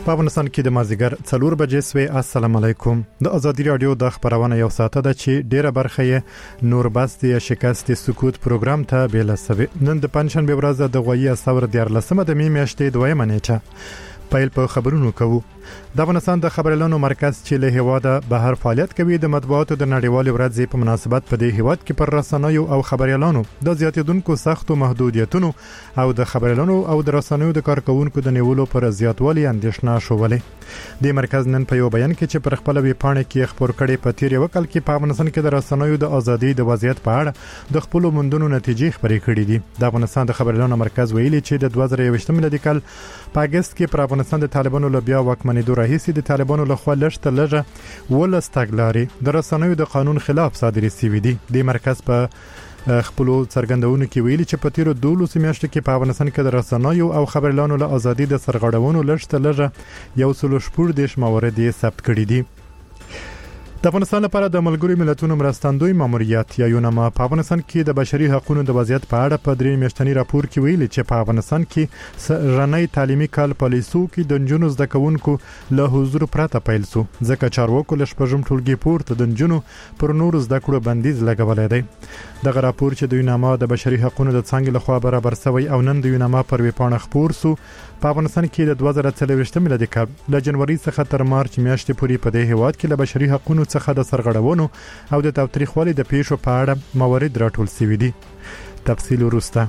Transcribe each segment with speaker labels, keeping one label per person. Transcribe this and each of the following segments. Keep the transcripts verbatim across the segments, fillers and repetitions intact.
Speaker 1: په افغانستان کې د مازیګر څلور بجې سوي. السلام علیکم. د ازادي رادیو د خبرونه یو ساعت ده چې ډیره برخه یې نور بست یا شکست سکوت پروګرام ته بیل سوي. نن د پنځشنبه ورځ د غوي اسور د لسمه د می میاشتې دویمه نیټه پیل په خبرونو کوو. د افغانستان د خبرلانو مرکز چې له هواده بهر فعالیت کوي د مطبوعاتو د نړیوال ورځ په مناسبت په دې هواد کې پر رسنیو او خبرلانو د زیاتیدونکو سختو محدودیتونو او د خبرلانو او د رسنیو د کارکونکو د نیولو پر زیاتوالي اندېښنه شولې. د مرکز نن په یو بیان کې چې پر خپل وی پاڼه کې خبر کړي په تیر وکړ کې په افغانستان کې د رسنیو د ازادي د وضعیت په اړه د خپل مندونو نتیجې خبرې کړې دي. د افغانستان د خبرلانو مرکز ویلي چې د دوه زره یوویشت میلادي کال په اگست کې پر افغانستان د طالبانو لبیا واکمنېدو راهیسې د طالبانو لخوا لږ لږه ولس تګلارې د رسنیو د قانون خلاف صادرې شوې دي. د مرکز په خپل څرګندونو کې ویلي چې په تیر دولس میاشتو کې په افغانستان کې د رسنیو او خبرلانو له ازادي د سرغړونو لږ لږه یو سل شپږ دیش موارد ثبت کړي دي. د افغانستان لپاره د ملګرو ملتونو مرستندوی ماموریت یا یونما په افغانستان کې د بشري حقوقو د وضعیت په اړه په درې میاشتنی راپور کې ویلي چې په افغانستان کې رنۍ تعلیمي کال پالیسو کې د جنونو زده کوونکو له حضور پرته پیل سو ځکه چارواکو له شپږم ټولګي پورته د جنونو پر نور زده کړو بندیز لګولای دی. دغه راپور چې د یونما د بشري حقوقو د څنګه لخوا برابر شوی او نن د یونما پر ویپاڼه خبر سو په افغانستان کې د دوه زره څلوېښت میلادي کال له جنوري څخه تر مارچ میاشتې پورې په دې هواد کې له بشري حقوقو څخه د سرغړونو او د تاوتریخوالي د پیښو په اړه موارد راټول شوي دي. تفصیل وروسته.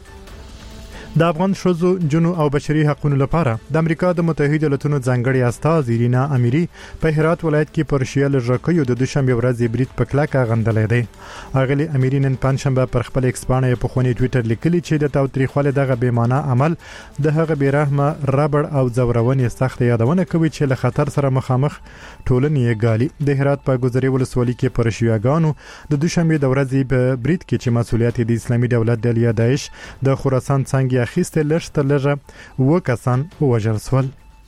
Speaker 1: د افغان شوزو جنو او بشري حقوقو لپاره د امریکا د متحده ایالاتونو ځانګړي استاذ ایرینا امیری په هرات ولایت کې پر شیال ژکیو د دوشنبه ورځ بریټ په کلاکه غندلې دی. اغلی امیری نن پنځشنبه پر خپل ایکس باندې په خونی ټوئیټر لیکلی چې د تاوتریخوالي دغه بې معنی عمل د هغه بیرحمه ربړ او زورونې سخت یادونه کوي چې له خطر سره مخامخ ټولنې غالي. د هرات په ګذري ولسوالۍ کې پر شیاګانو د دوشنبه د ورځې په بریټ کې چې مسولیت د اسلامي دولت د داعش د خراسان څنګه اخیسته لږ لږه و کسان ووژل شول.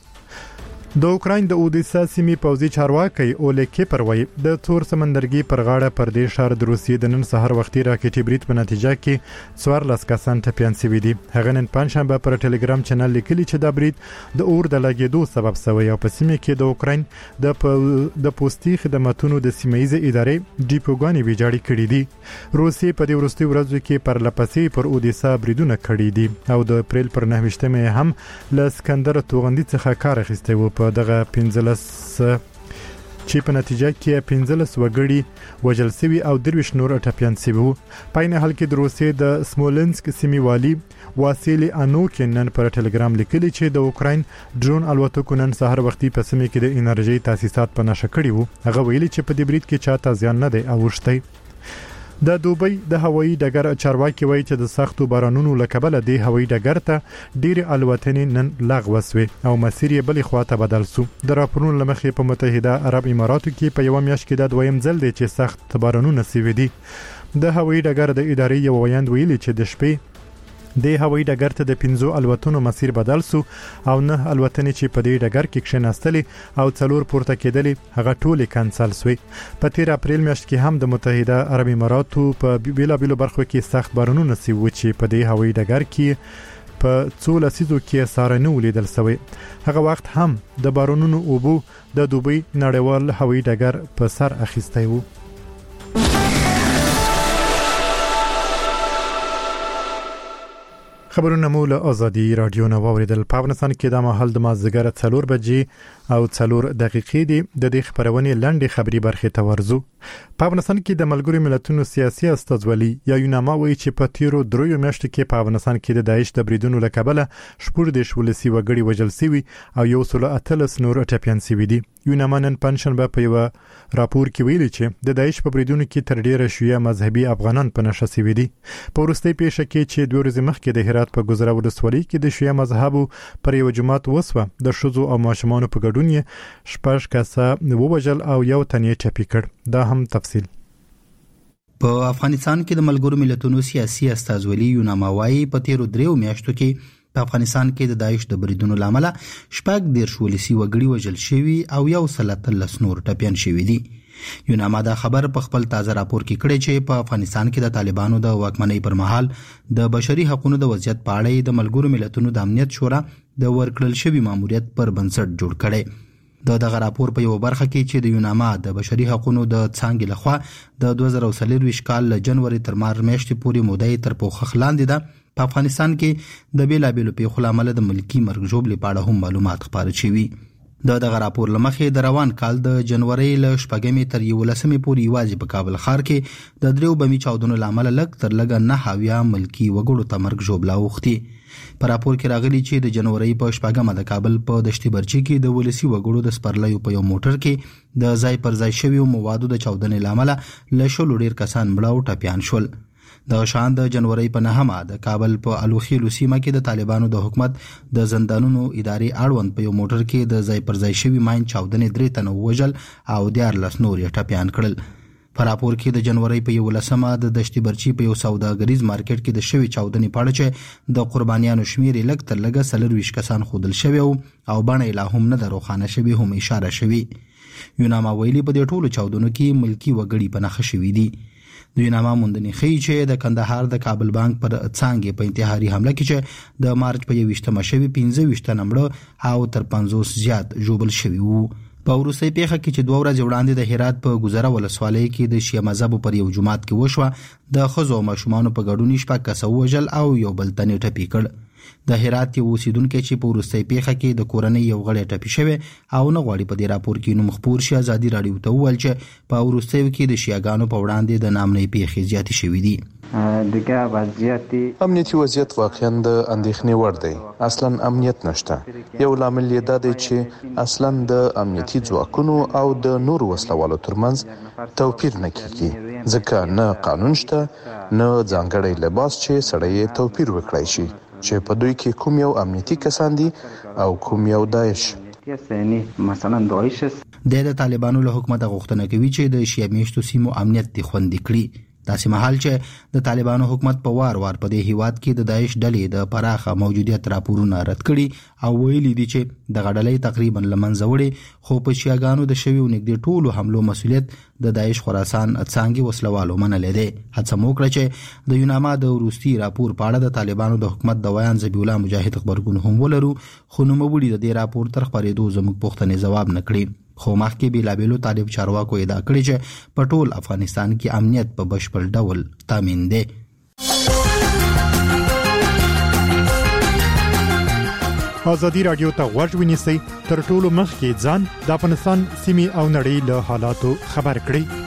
Speaker 1: د اوکراین د اودیسا سیمې پوځي چارواکي اولیکی پروي د تور سمندرګي پر غاړه پر دې شهر د روسیې د نن سحر وختي راکټي بریټ په نتیجه کې څوارلس کسان ټپيان شوي دي. هغه نن پنځشنبه پر ټلګرام چینل لیکلي چې د بریټ د اور د لګیدو سبب شوی او په سیمه کې د اوکراین د د پوستي خدماتونو د سیمایي ادارې ډیپوګانی ویجاړي کړې دي. روسیې په دې وروستي ورځو کې پر لپسې پر اودیسا بریدونه کړې دي او د اپریل پر نهه هم ل اسکندر توغندي څخه کار اخیسته و. په دغه پنځلس چې په نتیجه کې پنځلس وګړي وژل شوي او درویش نور ټپيان شوي وو. په عین حال کې د روسیې د سمولنسک سیمې والي واسیلی انوکین نن پر ټلګرام لیکلي چې د اوکراین ډرون الوتکو نن سحر وختي په سیمه کې د انرژي تاسیسات په نشه کړي وو. هغه ویلي چې په دې بریټ کې چاته زیان نه دی اوښتی. د دوبۍ د هوایي ډګر چارواکي وایي چې د سختو بارانونو لکبل د هوایي ډګر ته ډېر الوتنې نن لغوه شوې او مسیر یې بلې خواته بدل شو. د راپورونو لمخې په متحده عرب اماراتو کې په یو میاشت کې د دویم ځل دی چې سخت بارانونه شوي دي. د هوایي ډګر د ادارې یو ویاند ویلي چې د شپې د هوایي ډګر ته د پنځو الوتنو مسیر بدل سو او نه الوتنې چې په دې ډګر کې کښیناستلې او څلور پورته کېدلې هغه ټولې کانسل شوې. په تیر اپریل میاشت کې هم د متحده عرب اماراتو په بیلابیلو برخو کې سخت بارانونه شوي چې په دې هوایي ډګر کې په څو لسیزو کې ساره نه ولیدل شوی. هغه وخت هم د بارانونو اوبو د دوبۍ نړیوال هوایي ډګر په سر اخیستی وو. خبرونه مو له ازادي رادیو نه واوریدل. په افغانستان کې د مهال د مازیګر څلور بجې او څلور دقیقې دي. د دې خبرونې لنډې خبري برخې ته ورځو. په افغانستان کې د ملګرو ملتونو سیاسي استازولي یا یونما وایي چې په تیرو دریو میاشتو کې په افغانستان کې د داعش د بریدونو له کبله شپږ دیش ولسي وګړي وژل شوي او یو سل اتلس نور ټپيان شوي دي. یونما نن پنځشنبه په یو راپور کې ویلي چې د داعش په بریدونو کې تر ډیره شیعه مذهبي افغانان په نشه شوي دي. په وروستۍ پیښه کې چې دوه ورځې مخکې د هرات په ګذره ولسوالۍ کې د شیعه مذهبو پر یو جماعت وسوه د ښځو او ماشومانو په ګډون یې شپږ کسه ووژل او یو تن یې ټپي کړ. دا هم تفصیل.
Speaker 2: په افغانستان کې د ملګرو ملتونو سیاسي استازولي یونما وايي په تیرو دریو میاشتو کې په افغانستان کې د داعش د بریدونو لامل شپږ دیرش ولسي وګړي وژل شوي او یو سل اتلس نور ټپيان شوي دي. یوناما دا خبر په خپل تازه راپور کې کړی چې په افغانستان کې د طالبانو د واکمنۍ پر مهال د بشري حقوقو د وضعیت په اړه د ملګرو ملتونو د امنیت شورا د ورکړل شوی ماموریت پر بنسټ جوړ کړي. د دغه راپور په یو برخه کې چې د یوناما د بشري حقوقو د څانګې لخوا د دوه زره څلور کال له جنوري تر مارچ میاشتې پورې مودې تر پوښښ لاندې ده په افغانستان کې د بیلابیلو پیښو له امله د ملکی مرګ ژوبلې په اړه هم معلومات خپاره شوي. د دغه راپور لمخې د روان کال د جنوري له شپږمې تر یولسمې پورې یوازې په کابل ښار کې د دریو بمي چاودنو له امله لږ تر لږه نه هاویا ملکی وګړو ته مرګ ژوبله اوښتي. په راپور کې راغلي چې د جنوري په شپږمه د کابل په دشتي برچي کې د ولسی وګړو د سپرلیو په یو موټر کې د ځای پر ځای شویو موادو د چاودنې له امله له شلو ډیر کسان مړه او ټپیان شول. د شان د جنوري په نهمه د کابل په الوخیلو سیمه کې د طالبانو د حکومت د زندانونو ادارې اړوند په یو موټر کې د ځای پر ځای شوی ماین چاودنې درې تنه وژل او دیارلس نور یې ټپیان کړل. په راپور کې د جنوري په یولسمه د دشتي برچي په یو سوداګریز مارکیټ کې د شوی چاودنې په اړه چې د قربانیانو شمیر لږ تر لږه څلورویشت کسان ښودل شوي او بڼه یې لا هم نه ده روښانه شوې هم اشاره شوي. یوناما ویلي په دې ټولو چاودنو کې ملکی وګړي په نښه شوي دي. د یوناما موندنې ښیي چې د کندهار د کابل بانک پر څانګې په انتحاري حمله کې چې د مارچ په یوویشتمه شوي پنځه ویشت تنه مړه او تر پنځوس زیات ژوبل شوي وو. په وروستۍ پیښه کې چې دوه ورځې وړاندې د هرات په ګذره ولسوالۍ کې د شیعه مذهبو پر یو جومات کې وشوه د ښځو او ماشومانو په ګډون شپږ کسه ووژل او یو بل تن یې ټپي کړ. د هرات یو اوسیدونکی چې په وروستۍ پیښه کې د کورنۍ یو غړی ټپي شوی او نه غواړي په دې راپور کې نوم خپور شي ازادي راډیو ته وویل چې په وروستیو کې د شیعهګانو په وړاندې د نامنۍ پیښې زیاتې شوي دي.
Speaker 3: دیگه وضعیت
Speaker 4: امنیتي وضعیت واقعا د اندېښنې وړ دی. اصلا امنیت نشته. یو لامل یې دا دی چې اصلا د امنیتي ځواکونو او د نورو وسلوالو ترمنځ توپیر نه کیږي ځکه نه قانون شته نه ځانګړی لباس چې سړی توپیر وکړای شي چې په دوی کې کوم یو امنیتي کسان دي او کوم یو داعش.
Speaker 3: مثلا داعش
Speaker 2: د طالبانو له حکومت غوښتنه کوي چې د شیعه میشتو سیمو امنیت دي خوندي کړي. داسې مهال چې د طالبانو حکومت په وار وار په دې هیواد کې د داعش ډلې د پراخه موجودیت راپورونه رد کړي او ویلي دي چې د غډلې تقریبا لمنځه وړي خو په شیعاګانو د شویو نږدې ټولو حملو مسؤلیت د داعش خراسان څانګې وسلوالو منلې دي. هڅه مو وکړه چې د یوناما د وروستي راپور په اړه د طالبانو د حکومت د ویان ذبیح الله مجاهد خبرګون هم ولرو خو نوموړي د دې راپور تر خبرېدو زموږ پوښتنې ځواب نه کړي. خو مخکې بیلابیلو طالب چارواکو ادعا کړې چې په ټول افغانستان کې امنیت په بشپړ ډول تامین دی.
Speaker 1: ازادي راډیو ته غوږ ونیسئ تر ټولو مخکې ځان د افغانستان سیمې او نړۍ له حالاتو خبر کړئ.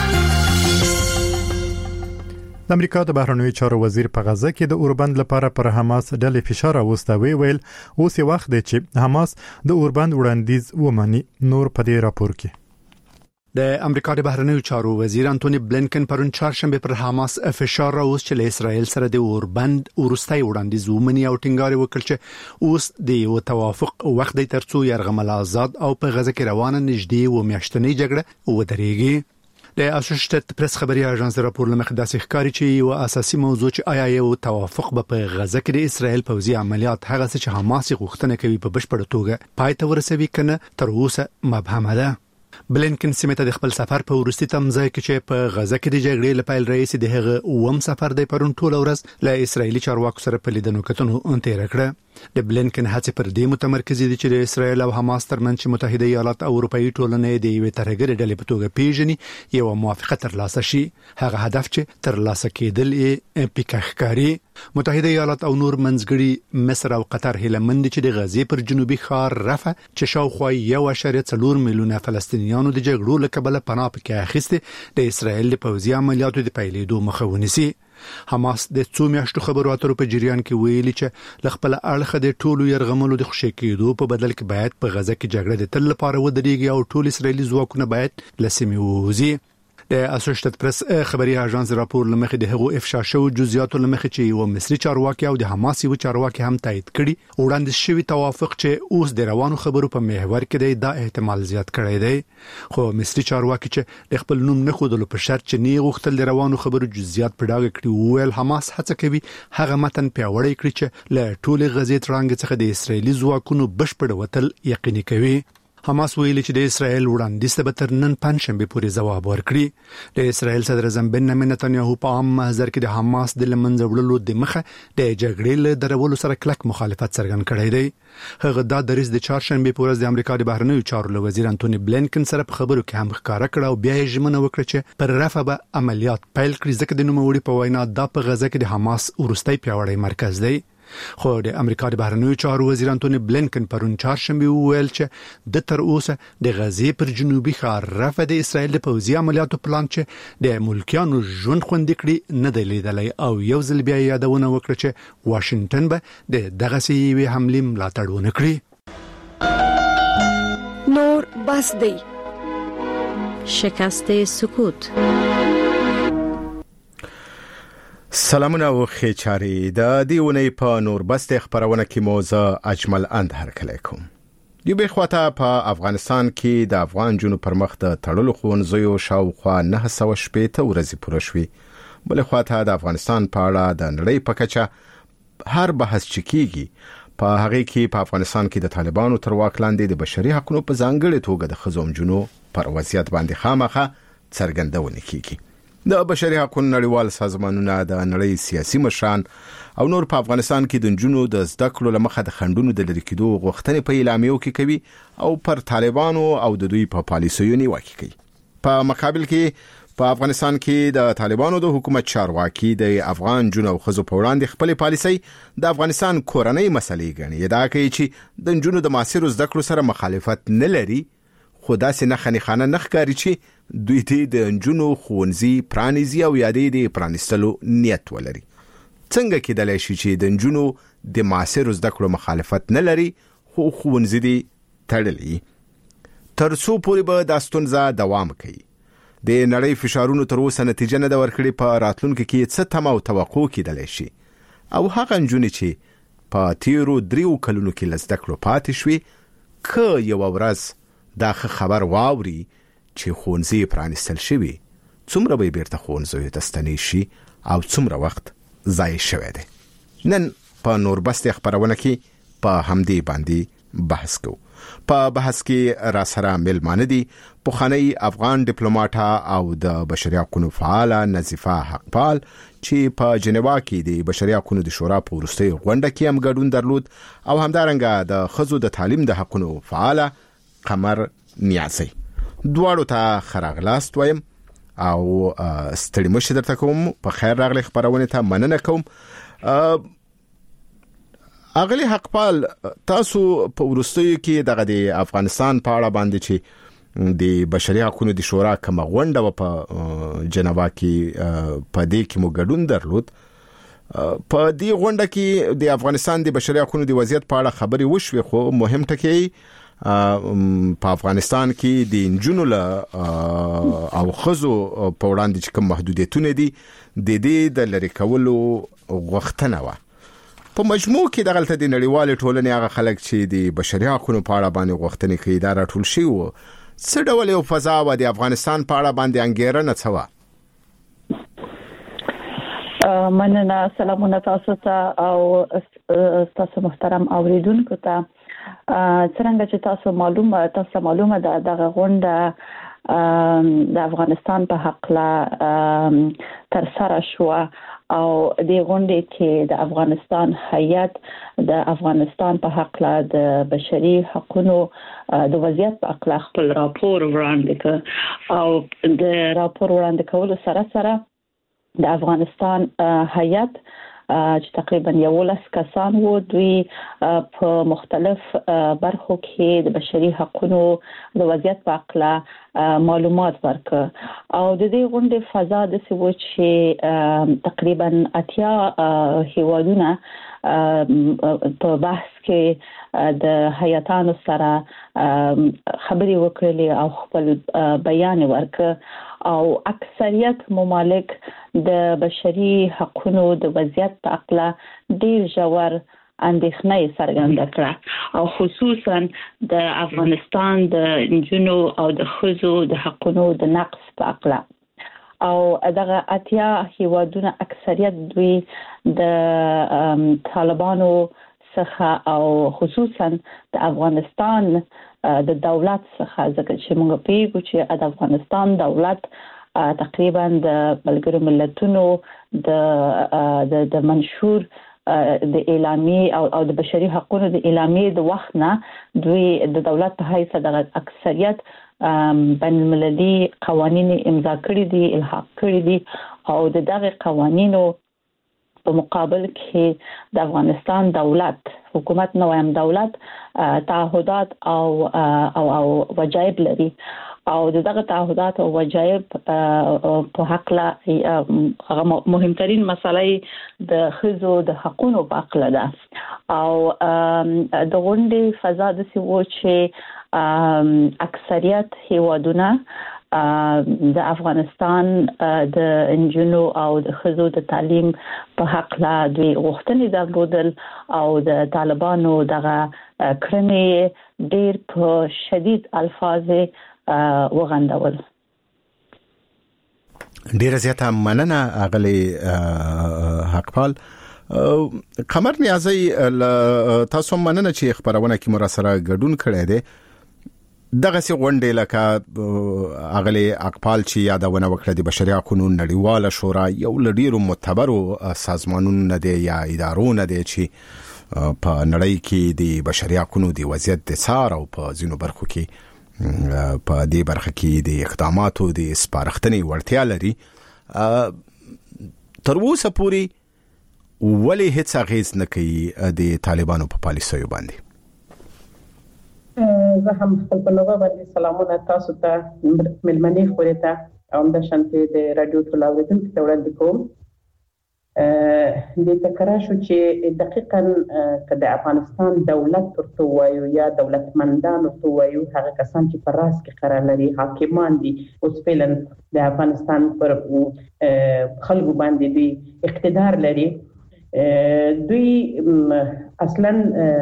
Speaker 1: د امریکا د بهرنیو چارو وزیر په غزه کې د اوربند لپاره پر حماس ډلې فشار راوستوي ویل اوس یې وخت دی چې حماس د اوربند وړاندیز ومني. نور په دې راپور کې
Speaker 5: د امریکا د بهرنیو چارو وزیر انټونی بلینکن پرون چهارشنبه پر حماس فشار راوست چې له اسرائیل سره د اوربند ورستۍ وړاندیز ومني او ټینګار وکړ چې اوس د یو توافق وخت دی ترڅو یرغمل آزاد او په غزه کې روانه نږدې و میاشتنۍ جګړه ودرېږي. د اسوسییټډ پریس خبري اژانس راپور لمخې داسې ښکاري چې یو اساسي موضوع چې آیا یو توافق به په غزه کې د اسرائیل پوځي عملیات هغه چې حماس غوښتنه کوي په بشپړه توګه پای ته ورسوي کنه تر اوسه مبهمه ده. بلینکن سیمه ته د خپل سفر په ورستي تمځای کې چې په غزه کې د جګړې لپاره رئیس د هغه اوم سفر دی پرون ټول ورځ له اسرایلی چارواکو سره په لیدنو کتنو انتیر کړه. د بلینکن هڅې پر دې متمرکز دي چې د اسرایل او حماس ترمنځ متحده ایالات او اروپאי ټولنې د یوې ترهګرې ډلې په توګه پیژني یو موافقه ترلاسه شي. هغه هدف چې ترلاسه کېدل یې پیکاښکاری. متحده ایالات او نور منځګړي مصر او قطر هیلمند چې د غزې پر جنوبي ښار رفح چې شاوخوا یو اعشاریه څلور میلیونه فلسطینیانو د جګړو له کبله پناه پکې اخیسته د اسرایل د پوځي عملیاتو د پیلېدو مخه ونیسي. حماس د څو میاشتو خبرو اترو په جریان کې ویلي چې لخپل اړخ د ټولو يرغملو د خوشی کېدو په بدل کې باید په غزه کې جګړه د تل لپاره ودرېږي او ټول اسرایلی ځواکونه باید لسمي ووزي. د اسوسییټډ پریس خبري اژانس راپور لمخې د هغو افشا شو جزئیات لمخې چې یو مصري چارواکي او د حماس یو چارواکي هم تایید کړي وړاندې شوی توافق چې اوس د روانو خبرو په محور کې دی دا احتمال زیات کړی دی. خو مصري چارواکي چې د خپل نوم نه خودلو په شرط چې نه غوښتل د روانو خبرو جزئیات په ډاګه کړي ویل حماس هڅه کوي هغه متن پیاوړی کړي چې له ټولې غزې ترانګ څخه د اسرایلی ځواکونو بشپړ وتل یقیني کوي. حماس ویلي چې د اسرایل وړاندیز ته به تر نن پنځشنبه پورې ځواب ورکړي. د اسرایل صدر اعظم بنیامین نتنیاهو په عام محضر کې د حماس د لمنځه وړلو د مخه د جګړې له درولو سره کلک مخالفت څرګند کړی دی. هغه دا دریځ د چهارشنبه په ورځ د امریکا د بهرنیو چارو له وزیر انټونی بلینکن سره په خبرو کې هم ښکارا کړ او بیا یې ژمنه وکړه چې پر رفع به عملیات پیل کړي، ځکه د نوموړي په وینا دا په غزه کې د حماس وروستي پیاوړی مرکز دی. خو د امریکا د بهرنیو چارو وزیر انټونی بلینکن پرون چهارشنبه وویل چې د تر اوسه د غزې پر جنوبي ښار رفح د اسرایل د پوځي عملیاتو پلان چې د ملکیانو ژوند خوندي کړي نه دی لیدلی، او یو ځل بیا یادونه وکړه چې واشنگټن به د دغسې یوې حملې ملاتړ ونه کړي.
Speaker 6: نور بس دی. شکست سکوت.
Speaker 7: سلامونه او خیچاری د دیونی په نور بست خبرونه کې موزه اجمل اند هرکلی کوم. دی به خواته په افغانستان کې د افغان جنو پر مخ د تړلو ښوونځیو شاوخوا نه سوه شپېته ورځې پوره شوې. بل خواته د افغانستان په اړه د نړۍ په کچه هر بحث چې کیږي په هغه کې په افغانستان کې د طالبانو تر واک لاندې د بشري حقوقو په ځانګړي توګه د ښځو جنو پر وضعیت باندې خامخه څرګندونه کیږي. د بشري حقوقو نړیوال سازمانونه د نړۍ سیاسي مشران او نور په افغانستان کې د جنونو د زده کړو لمخه د خندونو د لری کېدو غوښتنې په اعلامیو کې کوي او پر طالبانو او د دوی په پالیسیو نیوکه کوي. په مقابل کې په افغانستان کې د طالبانو د حکومت چارواکي د افغان جنو او خزو په وړاندې خپل پالیسي د افغانستان کورنۍ مسلې ګڼي. دا کوي چې د جنونو د معاصر زده کړو سره مخالفت نه لري، خو داسې نه خنیخانه نه ښکاري چې دوی ته د جنونو ښوونځي پرانیزي او یادې د پرانیستلو نیت ولري. څنګه کېدلی شي چې د جنونو د معاصر زده کړو مخالفت نه لري خو ښوونځي دي تړلي؟ تر څو پورې به دا ستونزه دوام کوي؟ د نړۍ فشارونو تر اوسه نتیجه نه ده ورکړې. په راتلونکي کې څه تمه او توقع کېدلی شي؟ او هغه نجونې چې په تیرو دریو کلونو کې له زده کړو پاتې شوي، که یوه ورځ دا خبر واوري چې ښوونځي پرانیستل شوي، څومره به بیرته ښوونځیو ته ستنې شي او څومره وخت ضایع شوی دی؟ نن په نور بست خبرونه کې په همدې باندې بحث کوو. په بحث کې را سره ملمانه دي پخوانی افغان ډیپلوماټه او د بشري حقوقو فعاله نظیفه حقپال چې په جنیوا کې د بشري حقوقو د شورا په وروستۍ غونډه کې هم ګډون درلود، او همدارنګه د ښځو د تعلیم د حقوقو فعاله قمر نیازی. دواړو ته خراغلاست وایم او ستړي مشه درته کوم. په خیر راغلی خبرونه ته مننه کوم. اغلی حقپال، تاسو په وروستیو کې دغه د افغانستان په اړه باندې چې د بشري حقوقو د شورا کومه غونډه په جنیوا کې په دې کې مو ګډون درلود، په دې غونډه کې د افغانستان د بشري حقوقو د وضعیت په اړه خبرې وشوې، خو مهم ټکی په افغانستان کې د انجونو له او خزو په وړاندې چې کوم محدودیتونه دي د دې د لری کولو غوښتنه وه. په مجموع کې دغلته د نړیوال ټولنې هغه خلک چې د بشري حقوقو په اړه باندې غوښتنې کوي دا راټول شي وو. څه ډول یو فضا و د افغانستان په اړه باندې انګیرنه څه وه؟
Speaker 8: مننه. سلامونه تاسو ته او تاسو محترم اوریدونکو ته. څنګه چې تاسو معلومه تاسو معلومه ده دغه غونډه د افغانستان په حق لا تر سره شو، او د غونډې کې د افغانستان هیئت د افغانستان په حق لا د بشري حقوقو د وضعیت په اړه خپل راپور وړاندې کړ، او د راپور وړاندې کولو سره سره د افغانستان هیئت چې تقریبا یولس کسان وو، دوی په مختلف برخو کې د بشري حقوقو د وضعیت په اړه معلومات ورکړ. او د دې غونډې فضا د څه و چې تقریبا اتیا هیوادونه په بحث کې د هیئتانو سره خبرې وکړلې او خپل بیان ورکړ، او اکثریت ممالک د بشري حقوقو د وضعیت په اړه ډیر ژور اندېښنه څرګنده کړه، او خصوصا د افغانستان د انجونو او د ښځو د حقوقو د نقص په اړه. او دغه اتیا هیوادونه اکثریت دوی د طالبانو څخه او خصوصا د افغانستان د دولت څخه ځکه چې موږ پیګو چې د افغانستان دولت تقریبا د ملګرو ملتونو د د منشور د اعلامیه او او د بشري حقوقو د اعلامیه د وخت نه دوی د دولت په حیث د اکثریت بین المللي قوانين امضا کړی دي الحاق کړی دي او د دغه قوانینو په مقابل کې د افغانستان دولت حکومت نویم دولت تعهدات او او او وجایب لري او دغه تعهدات او وجایب په حق لا مهمترین مسلې د خزو د حقوقو په اړه ده او د غونډې فضا د سیمو چې اکثریت هیوادونه د افغانستان د انجنونو او د خزو د تعلیم په حق لا دوی غوښتنې درلودل او د طالبانو دغه کړنې ډېر په شدید الفاظ وغندول.
Speaker 7: ډیره زیاته مننه اغلی حقپال. قمر نیازی تاسو مننه چې خبرونه کې مراسله ګډون کړی دی. دغه سي غونډې لکه اغلی اقبال چې یادونه وکړه د بشري حقوقو نړیواله شورا یو لډیرو معتبرو سازمانونو دی یا ادارونو دی چې په نړۍ کې د بشري حقوقو د وضعیت د څار او په ځینو برخو کې په دې برخه کې د اقداماتو د سپارښتنې وړتیا لري. تر اوسه پورې ولې هیڅ اغیز نه کوي د طالبانو په پالیسیو باندې؟
Speaker 9: زه هم خپل په نوبه باندې سلامونه تاسو ته ملمنې خورې ته او د شانتي د رادیو ټول اوریدونکو ته وړاندې کوم. د تکرار شو چې دقیقاً کله افغانستان دولت ورته وایو یا دولتمندان ورته وایو هغه کسان چې پر راس کې قرار لري حاکمان دي اوس فعلا د افغانستان پر خلکو باندې دی اقتدار لري. دوی اصلا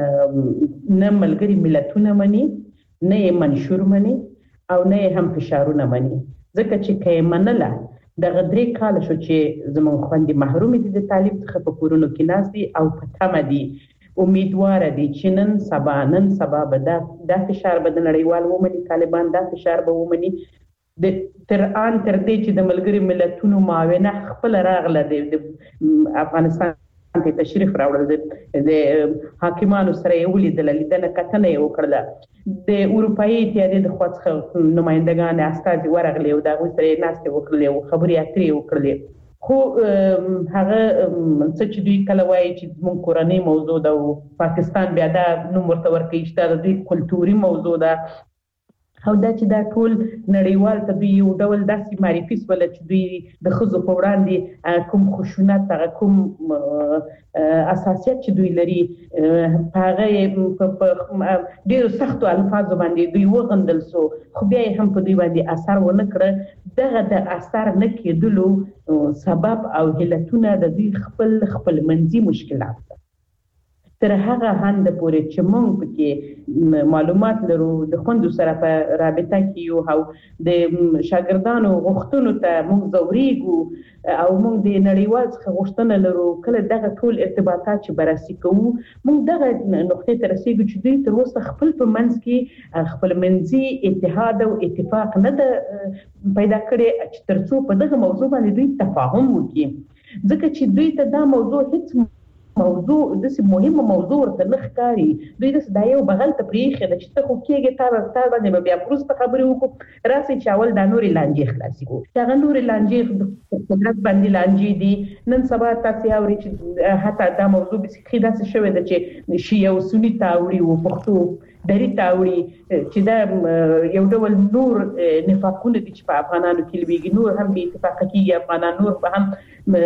Speaker 9: نه ملګری ملتونه مني نه منشور مني او نه هم فشارونه مني ځکه چې کې منله د غدري کال شو چې زموږ خوندې محروم دي د تعلیم څخه په کورونو کې ناس دي او په تمه دي امیدوار دي چې نن سبا نن سبا به دا د فشار بدن نړیوال ومني طالبان دا فشار به ومني د تر ان تر دې چې د ملګری ملتونو معاونت خپل راغله د افغانستان ته تشریف راوړل د حاکمانو سره یو لیدل لیدنه کتنه یو کړل د اروپאי اتحادیې د خاص نمائندگان استازي ورغلي او دا غوښتل ناست وکړل او خبري اترې وکړل خو هغه څه چې دوی کله وایي چې مونږ کورنۍ موضوع ده او پاکستان بیا دا نوم ورته ورکوي چې دا دوی کلتوري موضوع ده او دا چې دا ټول نړیوال ته دوی یو ډول داسې معرفي سول چې دوی د ښځو په وړاندې کوم خشونت هغه کوم اساسیت چې دوی لري هغه په ډېرو سختو الفاظو باندې دوی وغندل سو خو بیا هم په دوی باندې اثر ونه کړ. دغه د اثر نه کېدلو سبب او علتونه د دوی خپل خپل منځي مشکلات تر هغه هند پورې چې موږ پکې معلومات لرو د خوندو سره په رابطه کې یو او د شاګردانو غوښتنو ته موږ زوريګو او موږ د نړیوال څخه غوښتنه لرو کله دغه ټول ارتباطات چې بررسي کوو موږ دغه نقطې ته رسیدو چې دوی تر اوسه خپل په منځ کې خپل منځي اتحاد او اتفاق نه ده پیدا کړی چې ترڅو په دغه موضوع باندې دوی تفاهم وکړي ځکه چې دوی ته دا موضوع هیڅ موضوع د څه مهمه موضوع ورته نه ښکاري دوی د دایو بغل ته پریخي د چې ته خو کېږي تا تا باندې بیا پروسته خبرې وکړو راسي چې اول د نورې لانجې خلاصي کو دا نورې لانجې قدرت باندې لانجې دي نن سبا تاسو اوري چې حتی دا موضوع به څه داسې شوی د چې شیعه او سنی تاوري او پښتو دری تاوري چې دا یو ډول نور نفاقونه دي چې په افغانانو کې لويږي نور هم به اتفاق کیږي افغانان نور به هم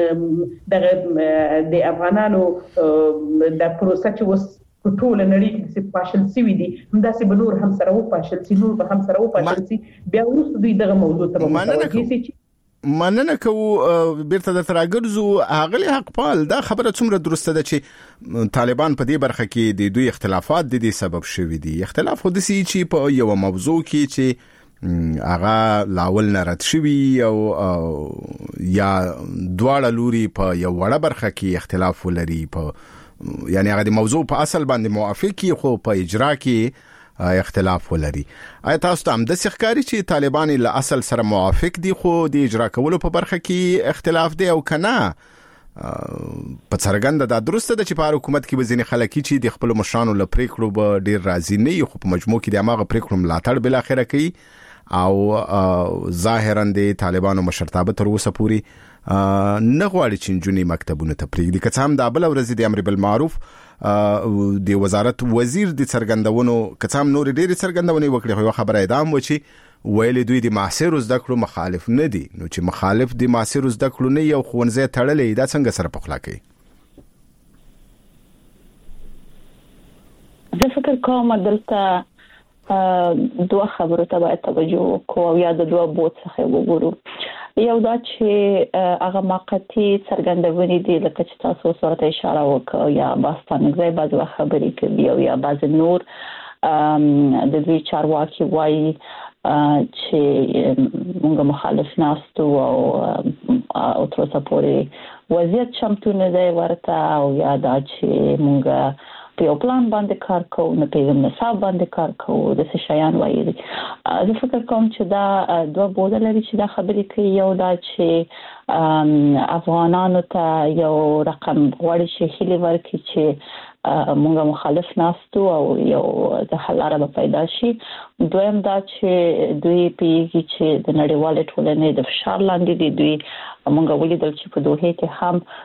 Speaker 9: دغه د افغانانو د پروسه چې وس ټول نړۍ کې څه پاشل سوي دي همداسې به نور هم سره و پاشل سي نور به هم سره و پاشل سي بیا وروسته دوی دغه موضوع ته متوجه سي
Speaker 7: مننه کوو بیرته د تراګرزو هغلی حقپال دا خبره څومره درسته ده چې طالبان په دې برخه کې د دوی اختلافات د دې سبب شوي دي اختلاف خو د سي چې په یو موضوع کې چې هغه لاول نه رد شوي او یا دواړه لوري په یو وړه برخه کې اختلاف ولري په یعنی هغه د موضوع په اصل باندې موافقي خو په اجرا کې اختلاف ولري. آیا تاسو ته هم د ښکاری چې طالبان له اصل سره موافق دي خو د اجرا کولو په برخه کې اختلاف دی او کنه په څرګنده دا درسته ده چې په حکومت کې به ځینې خلک چې د خپل مشرانو له پریکړو به ډیر راضي نه وي خو په مجموع کې د هغه پریکړو ملاتړ بل اخره کوي او ظاهرا د طالبانو مشرتابه تر اوسه پوري نه غواړي چې جنونی مکتبونه ته پریږدي. که څه هم د بل ورځ د امر بالمعروف د وزارت وزیر د څرګندونو که څه هم نور ډېری څرګندونې وکړي خو خبره ادم و چې ویل دوی د معاصر زده کړو مخالف نه دي. نو چې مخالف د معاصر زده کړو نه یو ښوونځی تړلې دا څنګه سره پخلا کوي؟
Speaker 8: زه فکر کوم دلته دوه خبرو ته باید توجه وکړو یا د دوه بوت څخه وګورو. یو دا چې هغه موقتی څرګندونې دي لکه چې تاسو سره اشاره وکړه یا باستانګ ځای بعض خبرې کوي او یا بعض نور د دوی چارواکي وایي چې موږ مخالف ناستو او او تر اوسه پورې وضعیت چمتو نه دی ورته او یا دا چې موږ په یو پلان باندې کار کوو نه په یو نصاب باندې کار کوو د څه شیان وایي. زه فکر کوم چې دا دوه بوده لري چې دا خبرې کوي. یو دا چې افغانانو ته یو رقم غوړي شي هلي ورکړي چې موږ مخالف ناستو او یو د حل لاره پیدا شي. دویم دا چې دوی پیږي چې د نړیوال ټولنې د فشار لاندې دي. دوی موږ ولیدل چې په دوحه کې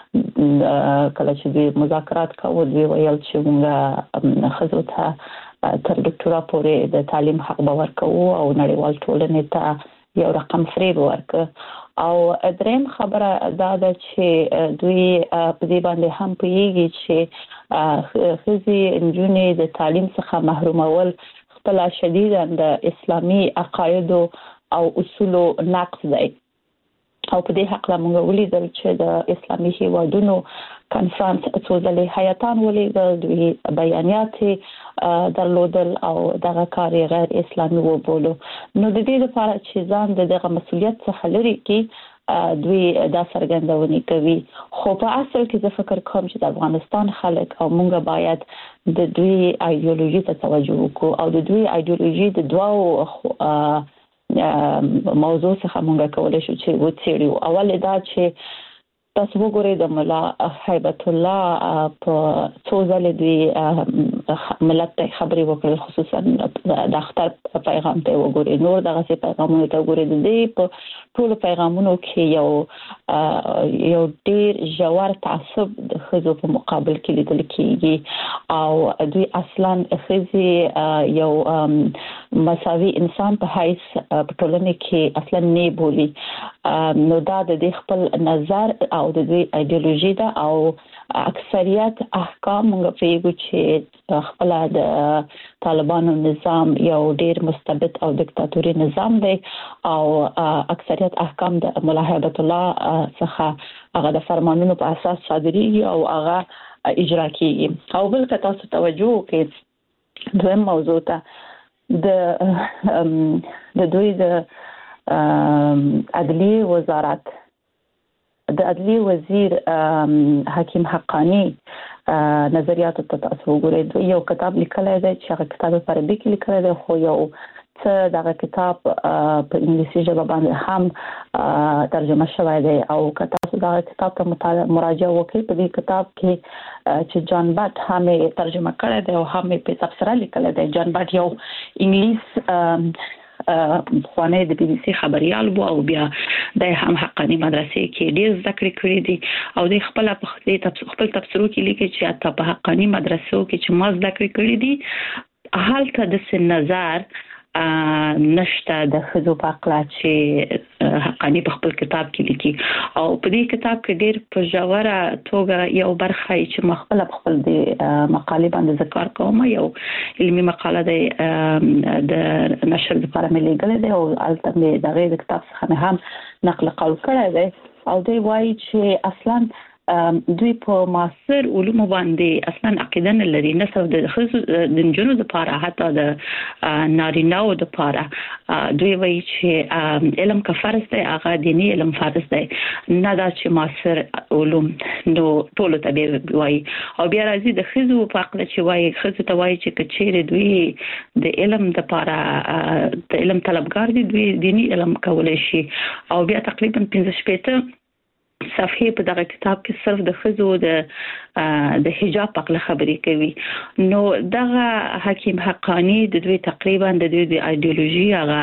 Speaker 8: هم کله چې دوی مذاکرات کوي دوی ویل چې موږ خزو ته تر ډاکټرا پورې د تعلیم حق باور کوو او نړیوال ټولنې ته یو رقم فریب ورکړ. او دریم خبره دا ده چې دوی په دې باندې هم پیږي چې خزي انجونې د تعلیم څخه محرومول خپل شدیداً د اسلامي عقاید او اصولو نقض دی. او په دې حق لا موږ ولیدل چې د اسلامي هیوادونو کانفرنس څو ځلې حیاتان ولیدل دوی بیانیات درلودل او دغه کار غیر اسلامي وبولو. نو د دې لپاره چې ځان دغه مسولیت څخه لري کې دوی دا څرګندونې کوي. خو په اصل کې زه فکر کوم چې د افغانستان خلک او موږ باید د دوی ایدئولوژي ته توجه وکړو او د دوی ایدئولوژي د دوه موضوع څخه موږ کولای شو چې وڅېړو. اول دا چې تاسو وګورئ د مولا هیبت الله په څو ځله دوی ملت ته خبرې وکړې خصوصا د اختر پیغام ته وګورئ نور دغه پیغامونه ته وګورئ. د دې په ټول پیغامونو کې یو یو ډیر ژور تعصب د خزو په مقابل کې لیدل کېږي او دوی اصلا خزي یو مساوي انسان په حیث په ټولنه کې اصلا نه بولي. نو دا د خپل نظر او د دوی ایدئولوژي ده او اکثریت احکام موږ پیږو چې خپل د طالبانو نظام یو ډیر مستبد او دیکتاتوري نظام دی او اکثریت احکام د مولا هیبت الله څخه هغه د فرمانونو په اساس صادريږي او هغه اجرا کیږي. او بل که تاسو توجه وکړئ دویم موضوع ته د د دوی د عدلیه وزارت د عدلیه وزیر حکیم حقانی نظریات ته تاسو وګورئ. یو کتاب لیکلی دی چې هغه کتاب په عربي کې لیکلی دی خو یو څه دغه کتاب په انګلیسي ژبه باندې هم ترجمه شوی دی او که تاسو دغه کتاب ته مراجعه وکړئ په دې کتاب کې چې جان بات هم ترجمه کړی دی او هم په تفسیر لیکلی دی. جان بات یو انګلیس خوانه د بي بي سي خبريال وو او بیا د هم حقانی مدرسې کې ډیر ذکر کړی دي او د خپل په خپل تفسیرو کې لیکي چې اته په حقانی مدرسو کې چې ما ذکر کړی دي حالت د سن نظر نشته د خزو په اقلا چې حقانی په خپل کتاب کې لیکي او په دې کتاب کې ډیر په جوړه توګه یو برخه چې مخبل خپل د مقالې باندې ذکر کوم یو علمي مقاله ده د نشر لپاره ملي ګل ده او البته دغه کتاب څخه هم نقل قول کړی دی او دی وایي چې اصلا دوی په معاصر علوم باندې اصلا عقیده نه لري، نه صرف د خزو د جنونو لپاره، حتی د نارینه‌و لپاره. دوی وایي چې علم که فرض دی هغه دینی علم فرض دی، نه دا چې معاصر علوم نو ټول ته به وایي. او بیا راځي د خزو په اړه چې وایي خزو ته وایي چې کچېره دوی د علم لپاره د علم طلبګار دي، دوی دینی علم کولای شي. او بیا تقریبا پنځه شپږ صفحې په دغه کتاب کې صرف د خزو د د حجاب په اړه خبرې کوي. نو دغه حکیم حقانی د دوی تقریبا د دوی د ایدئولوژي هغه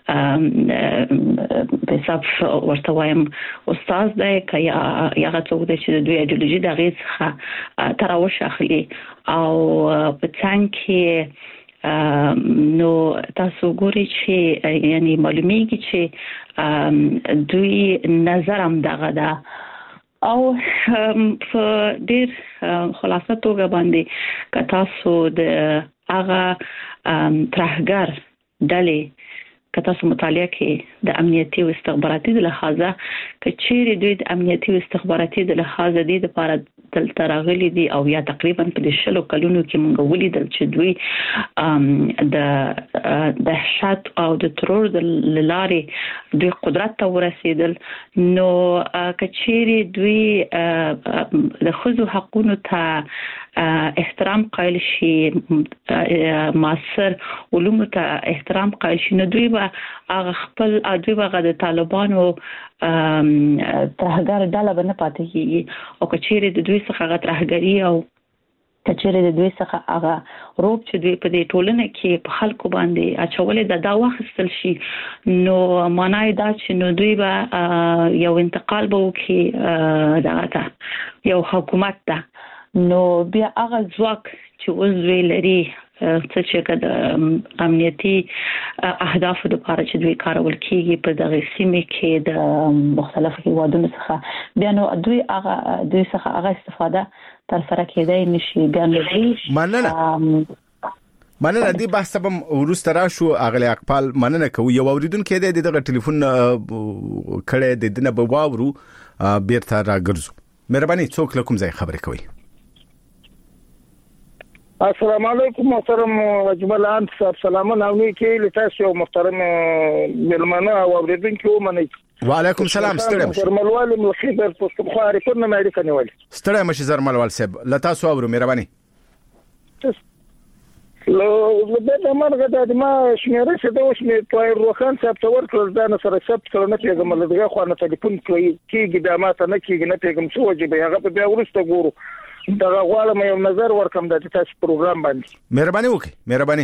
Speaker 8: په حساب ورته وایم استاد دی که یا هغه څوک دی چې د دوی ایدئولوژي د هغې څخه تراوش اخلي. او په څنګ کې نو تاسو ګورئ چې یعنی معلومیږي چې دوی نظر هم دغه ده. او په ډیر خلاصه توګه باندې که تاسو د هغه ترهګر ډلې که تاسو مطالعه کې د امنیتي او استخباراتي د لحاظه که چیرې دوی د امنیتي او استخباراتي د لحاظه دي د لپاره دلته راغلي دي او یا تقریبا په شلو کلونو کې موږ ولیدل چې دوی د دهشت او د ترور د لارې دوی قدرت ته ورسېدل. نو که چیرې دوی د ښځو حقونو ته احترام قائل شي، معاصر علوم ته احترام قائل شي، نو دوی به هغه خپل دوی به د طالبانو ترهګر ډله به نه پاتې کېږي. او که چیرې د دوی څخه هغه ترهګري او که چیرې د دوی څخه هغه روب چې دوی په دې ټولنه کې په خلکو باندې اچولې د دا واخیستل شي، نو معنی دا چې نو دوی به یو انتقال به وکړي دغه ته یو حکومت ته. نو بیا هغه ځواک چې اوس دوی لري څه چې د امنیتي اهدافو لپاره چې دوی کارول کیږي په دغه سیمه کې د مختلفو هیوادونو څخه، بیا نو دوی هغه دوی څخه هغه استفاده تر سره کېدای نشي. بیا نو
Speaker 7: مننه مننه دې بحث به ورسته راشو. اغلی اقبال مننه کوي. یو اوریدونکو د دغه ټلیفون کړه د دنه به واورو بیرته راګرځو. مهرباني څوک لکم ځای خبرې کوي.
Speaker 10: السلام علیکم محترم اجمل انت صاحب، سلامونه او نیکی لتاسو او محترم ملمنه او اوریدونکو منئ.
Speaker 7: وعلیکم السلام. ستړی مشه
Speaker 10: زرملوال مخبر پښتونخوا ریکونه مې اړیکه نیولې.
Speaker 7: ستړی مشه زرملوال صاحب، لتاسو اورو مهرباني.
Speaker 10: لو لبدا مرغه د ما شمیره څه د اوس مې طاهر روخان صاحب ته ورکړل دا نه سره ثبت کړو، نه پیغام لږه خو نه ټلیفون کوي کیږي د ماته نه کیږي نه پیغام څه وجه به هغه په بیا ورسته ګورو. دا غواړم یو نظر ورکم د تاسو پروګرام باندې.
Speaker 7: مهرباني وکړئ. مهرباني.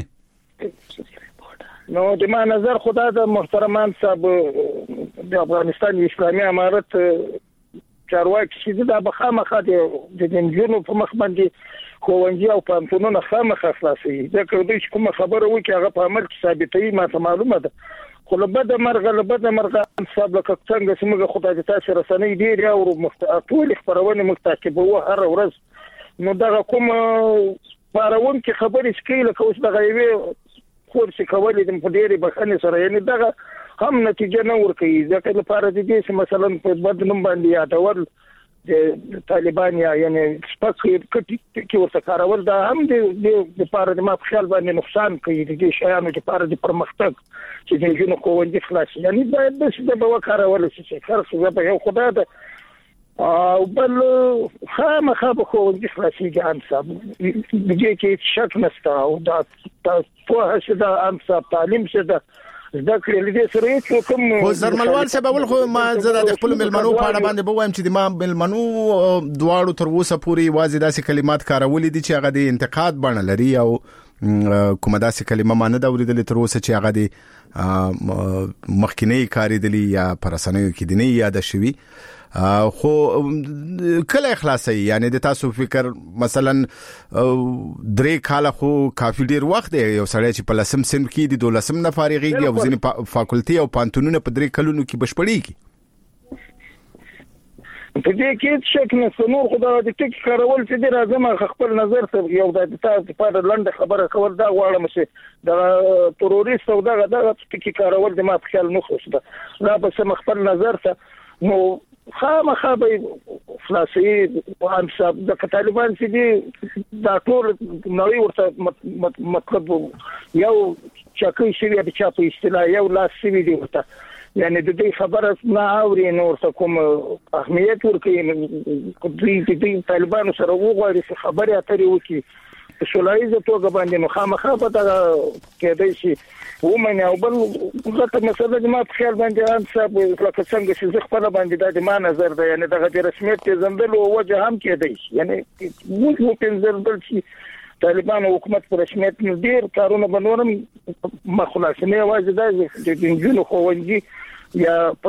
Speaker 10: نو د ما نظر خدا د محترمان صاحب د افغانستان اسلامي امارت چارواکي چې دا بخامخه د جنجونو په مخ باندې خوونجي او پانتونونه خامخه خلاصي. دا کوي چې کوم خبره وکي هغه په عمل کې ثابتوي، ما ته معلومه ده. خو لبد مرغه لبد مرغه صاحب لکه څنګه چې موږ خدای دې تاسو رسنۍ ډیر او مختلف خبرونه مختاکبه هر ورځ. نو دا کوم پارون کې خبرې سکیل کوي دا غوي کورس کولې د مدیر بخنه سره، یعنی دا هم نتیجه نه ورکوي. ځکه لپاره د دې چې مثلا په بدنوم باندې یادول د طالبان یا یعنی سپک کټی کې ورته کارول دا هم د د لپاره د ما په خیال باندې نقصان کوي د دې شیانو لپاره د پرمختګ چې د جنونو کوونجي خلاص. یعنی باید د څه په وکارول شي چې خرڅ زه یو خدای ده او بل خامخا به کوونجي خلاصي ګان صاحب د دې کې شک نشته. او دا په هڅه د ام صاحب تعلیم شه ده ذکر لدې سره چې کوم
Speaker 7: خو زرملوال صاحب اول خو ما زړه د خپل ملمنو په اړه باندې بوایم چې د ما ملمنو دواړو تر اوسه پورې واځي داسې کلمات کارولې دي چې هغه د انتقاد بڼه لري او کومه داسې کلمه ما نه دا ورېدلې تر اوسه چې هغه د مخکینی کاری دي یا پرسنوي کې دي نه یاد شوي. خو کله اخلاصي یعنی د تاسو فکر مثلا درې کاله خو کافي ډیر وخت دی یو سړی چې په لسم سن کې د دولسم نه فارغيږي او ځینې فاکولټي او پانتونونه په درې کلونو کې بشپړيږي.
Speaker 10: په دې کې شک نه نور خدای د ټیک کارول چې د راځم خپل نظر ته یو د تاسو په اړه لاندې خبره کول دا غواړم چې د تروریست او دغه دغه ټیک کارول د ما په خیال نه خوښ ده. دا به سم خپل نظر ته نو خامخا به خلاصي وان صاحب د طالبان چې دي دا ټول نوې ورته مطلب یو چاکي شي د چا په اصطلاح یو لاس شي دی ورته یعنی د دې خبره نه اوري نور څه کوم اهمیت ورکړي کوي چې طالبان سره وغواړي چې خبره اترې وکړي په شولایزه توګه باندې نو خامخا په دا کېدای شي ومنه او بل غته مسله د ما په خیال باندې ان صاحب لکه څنګه چې زه خپل باندې د ما نظر ده یعنی دغه د رسمیت ته زندل او وجه هم کېدای شي یعنی موږ ممکن زندل شي طالبان حکومت پر رسمیت نه ډیر کارونه بنورم مخلصنه واجب ده چې د جنونو خوونجي یا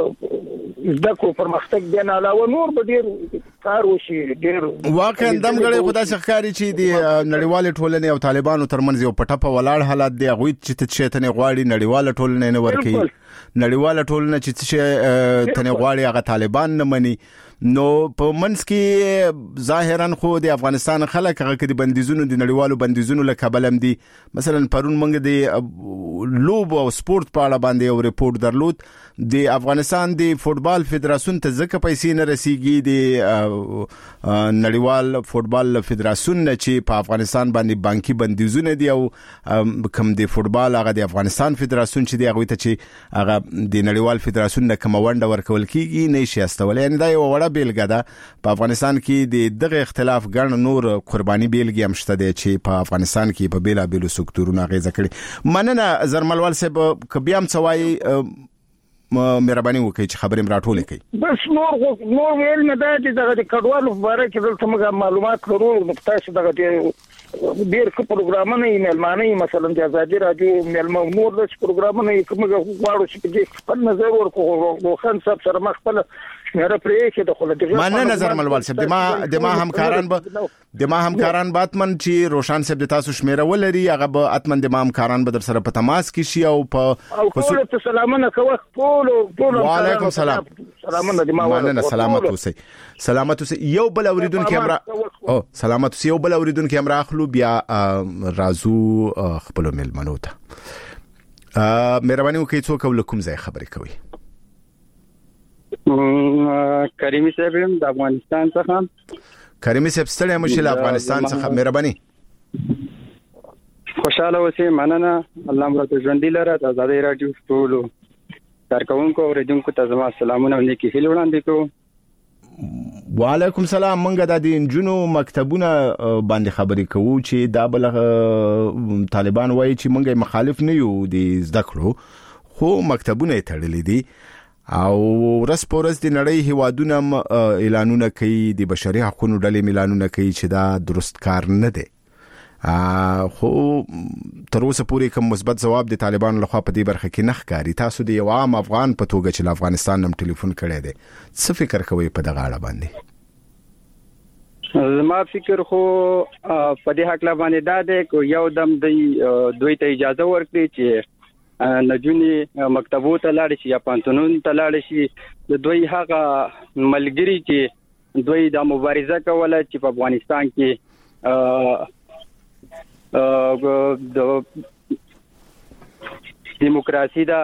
Speaker 10: زدکو پرمختګ دین علاوه نور به ډیر کار وشي ډیر
Speaker 7: واقعا دمګړې خدای ښکاری چې د نړیوال ټولنې او طالبانو ترمنځ یو پټه په ولاړ حالت دی غوي چې شیطان غواړي نړیوال ټولنې نه ورکي نړیوال ټولنه چې تنه غواړي هغه طالبان نه مني نو په منځ کې ظاهرا خو د افغانستان خلک هغه کې د بندیزونو د نړیوالو بندیزونو له کبلم دي مثلا پرون موږ د لوب او سپورت په اړه باندې یو ریپورت درلود د افغانستان د فوتبال فدراسیون ته ځکه پیسې نه رسیږي د نړیوال فوتبال فدراسیون نه چې په افغانستان باندې بانکي بندیزونه دي او کوم د فوتبال هغه د افغانستان فدراسیون چې دی هغه ته چې هغه د نړیوال فدراسیون نه کوم ونده ورکول کیږي نشي استول یعنی دا یو بیلګه ده په افغانستان کې د دغه اختلاف ګڼ نور قرباني بیلګې هم شته دي چې په افغانستان کې په بیلا بیلو سکتورونو غیزه کړي مننه زرملوال صاحب کبي هم سوای مهرباني وکړئ چې خبرې مراټولې کړئ
Speaker 10: بس نور نور ویل نه دا چې دغه کډوالو مبارک دلته موږ معلومات لرو نقطه چې دغه ډیر ښه پروګرامونه یې ملمانه مثلا د ازادي رادیو ملمو نور د پروګرامونه یې کومه غواړو چې خپل نظر ورکړو خو خان صاحب سره مخبل شمیره پرې کې د خلک
Speaker 7: ما نه نظر ملوال صاحب د ما د ما همکاران به د ما همکاران باتمن چې روشان صاحب د تاسو شمیره ولري هغه به اتمن د ما همکاران به در سره په تماس کې شي او په
Speaker 10: خصوص سلامونه کوه ټول ټول
Speaker 7: وعلیکم السلام
Speaker 10: سلامونه د ما
Speaker 7: مننه سلامت اوسئ سلامت اوسئ یو بل اوریدونکو امرا او سلامت اوسئ یو بل اوریدونکو امرا اخلو بیا رازو خپل ملمنو ته مهرباني وکړئ څوک ولکم ځای خبرې کوي
Speaker 11: کریمی صاحب د افغانستان څخه
Speaker 7: کریمی صاحب ستړی مشه له افغانستان څخه مهرباني
Speaker 11: خوشاله اوسئ مننه الله مو ته ژوند لره د ازادي رادیو ټولو کارکونکو او ریډونکو ته زما سلامونه او نیکی هیله وړاندې کوم
Speaker 7: وعلیکم السلام منګه د انجونو مکتبونه باندې خبرې کوو چې دا بل طالبان وایي چې منګه مخالف نه یو د زده کړو خو مکتبونه تړلې دي او رس پورس د نړۍ هوادونه اعلانونه کوي د بشري حقوقو ډلې اعلانونه کوي چې دا درست کار نه دی خو تر اوسه پورې کوم مثبت جواب د طالبان لخوا په دې برخه کې نه ښکاري تاسو د یو عام افغان په توګه چې افغانستان نم ټلیفون کړی دی څه فکر کوئ په دغه اړه باندې
Speaker 11: زما فکر خو په دې حق لا باندې دا دی کو یو دم دی دوی ته اجازه ورکړي چې نجونی مکتبو ته لاړ شي یا پانتونون ته لاړ شي د دوی هغه ملګری چې دوی د مبارزه کوله چې په افغانستان کې د دیموکراسي دا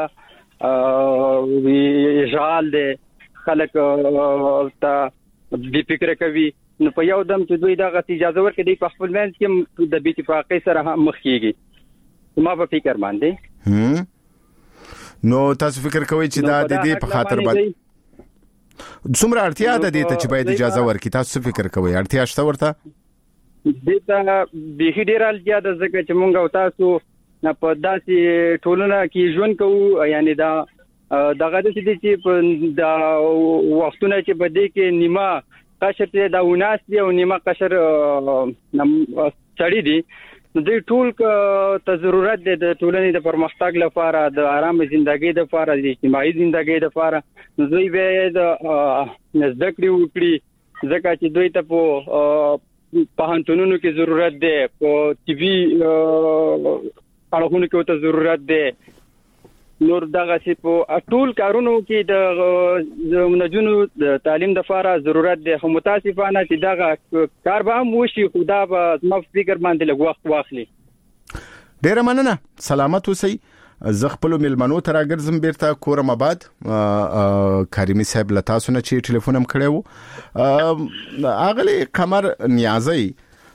Speaker 11: اشغال د خلک ته د فکر کوي نو په یو دم چې دوی دغه اجازه ورکړي په خپل منځ کې د بي اتفاقۍ سره مخ کیږي ما په فکر باندې
Speaker 7: نو تاسو فکر کوئ چې دا د دې په خاطر باندې څومره اړتیا ده د ته چې باید اجازه ورکړي تاسو فکر کوئ اړتیا شته ورته
Speaker 11: دته به ډیر اړتیا ده ځکه چې مونږ او تاسو نه په داسې ټولنه کې ژوند کوو یعنی دا دغه د چې په د وختونه چې بده کې نیمه قشر ته دا وناس دی او نیمه قشر سړی دی نو د ټول ته ضرورت دی د ټولنې د پرمختګ لپاره د آرام ژوندۍ لپاره د اجتماعي ژوندۍ لپاره نو دوی به د نزدکړي وکړي ځکه چې دوی ته په پوهنتونونو کې ضرورت دی په ټي وي اړخونو کې ته ضرورت دی نور دغه چې په ټول کارونو کې د نجونو د تعلیم لپاره ضرورت دی خو متاسفانه چې دغه کار به هم وشي خدا به ما فکر باندې لږ وخت واخلي
Speaker 7: ډیر مننه سلامت اوسئ زه خپل ملمنو تر راګرځم بیرته کورم آباد. کریمي صاحب لتا سونه چې ټلیفون هم کړو اغلی قمر نیازی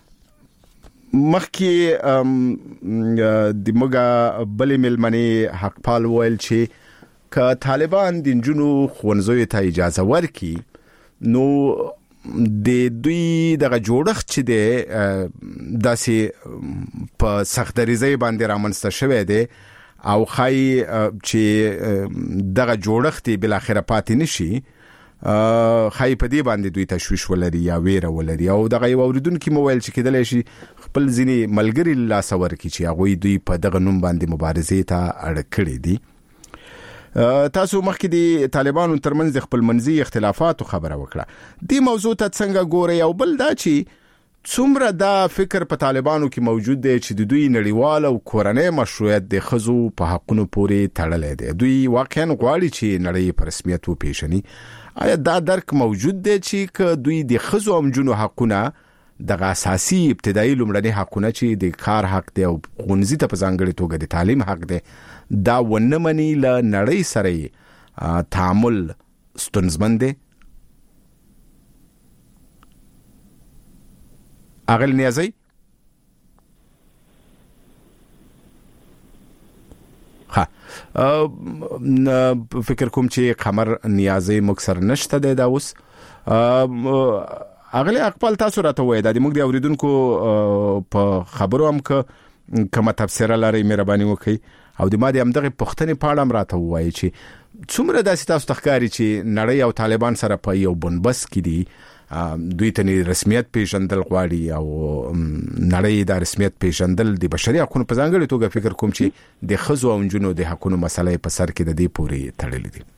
Speaker 7: مخکې د موږ بلې ملمنې حق پال ویل چې ک طالبان د جنو خونځوي ته اجازه ورکي نو د دوی دغه جوړښت چې د داسې په سختریزي باندې رامنځته شوی دی او خای چې دغه جوړښت بل اخره پاتې نشي خای په دې باندې دوی تشويش ولري یا ویره ولري او دغه اوریدونکو موبایل چې کېدل شي خپل ځینی ملګری لا سور کی چې هغه دوی په دغه نوم باندې مبارزې ته اړ کړی دي. تاسو مخکې د طالبانو ترمنځ خپل منځي اختلافات خبره وکړه د موضوع ته څنګه ګوري او بل دا چې څومره دا فکر په طالبانو کې موجود دی چې د دوی نړیوال او کورنۍ مشروعیت د خزو په حقونو پورې تړلې دی. دوی واقعا غواړي چې نړۍ په رسمیت وپیژني. آیا دا درک موجود دی چې ک دوی د خزو او جنو حقونه د اساسي ابتدایي لومړني حقونه چې د کار حق دی او غونځي ته په ځانګړي توګه د تعلیم حق دی دا ونمني ل نړۍ سره تعامل ستونزمن دی؟ اغل نیازی ها فکر کوم چې قمر نیازی مکسر نشته دی دا اوس. اغل اقبال تاسو راته وای دا د موږ د اوریدونکو په خبرو هم ک کومه تفسیر لري مهرباني وکړئ او د ما د همدغه پښتنې پاړم راته وای چې څومره داسې تاسو تخکاری چې نړۍ او طالبان سره په یو بنبس کې دي دوی ته رسمیت پیژندل غواړي او نړۍ د رسمیت پیژندل د بشري حقوقو په ځانګړي توګه فکر کوم چې د خزو او جنو د حقوقو مسلې په سر کې د دې پوري تړلې دي.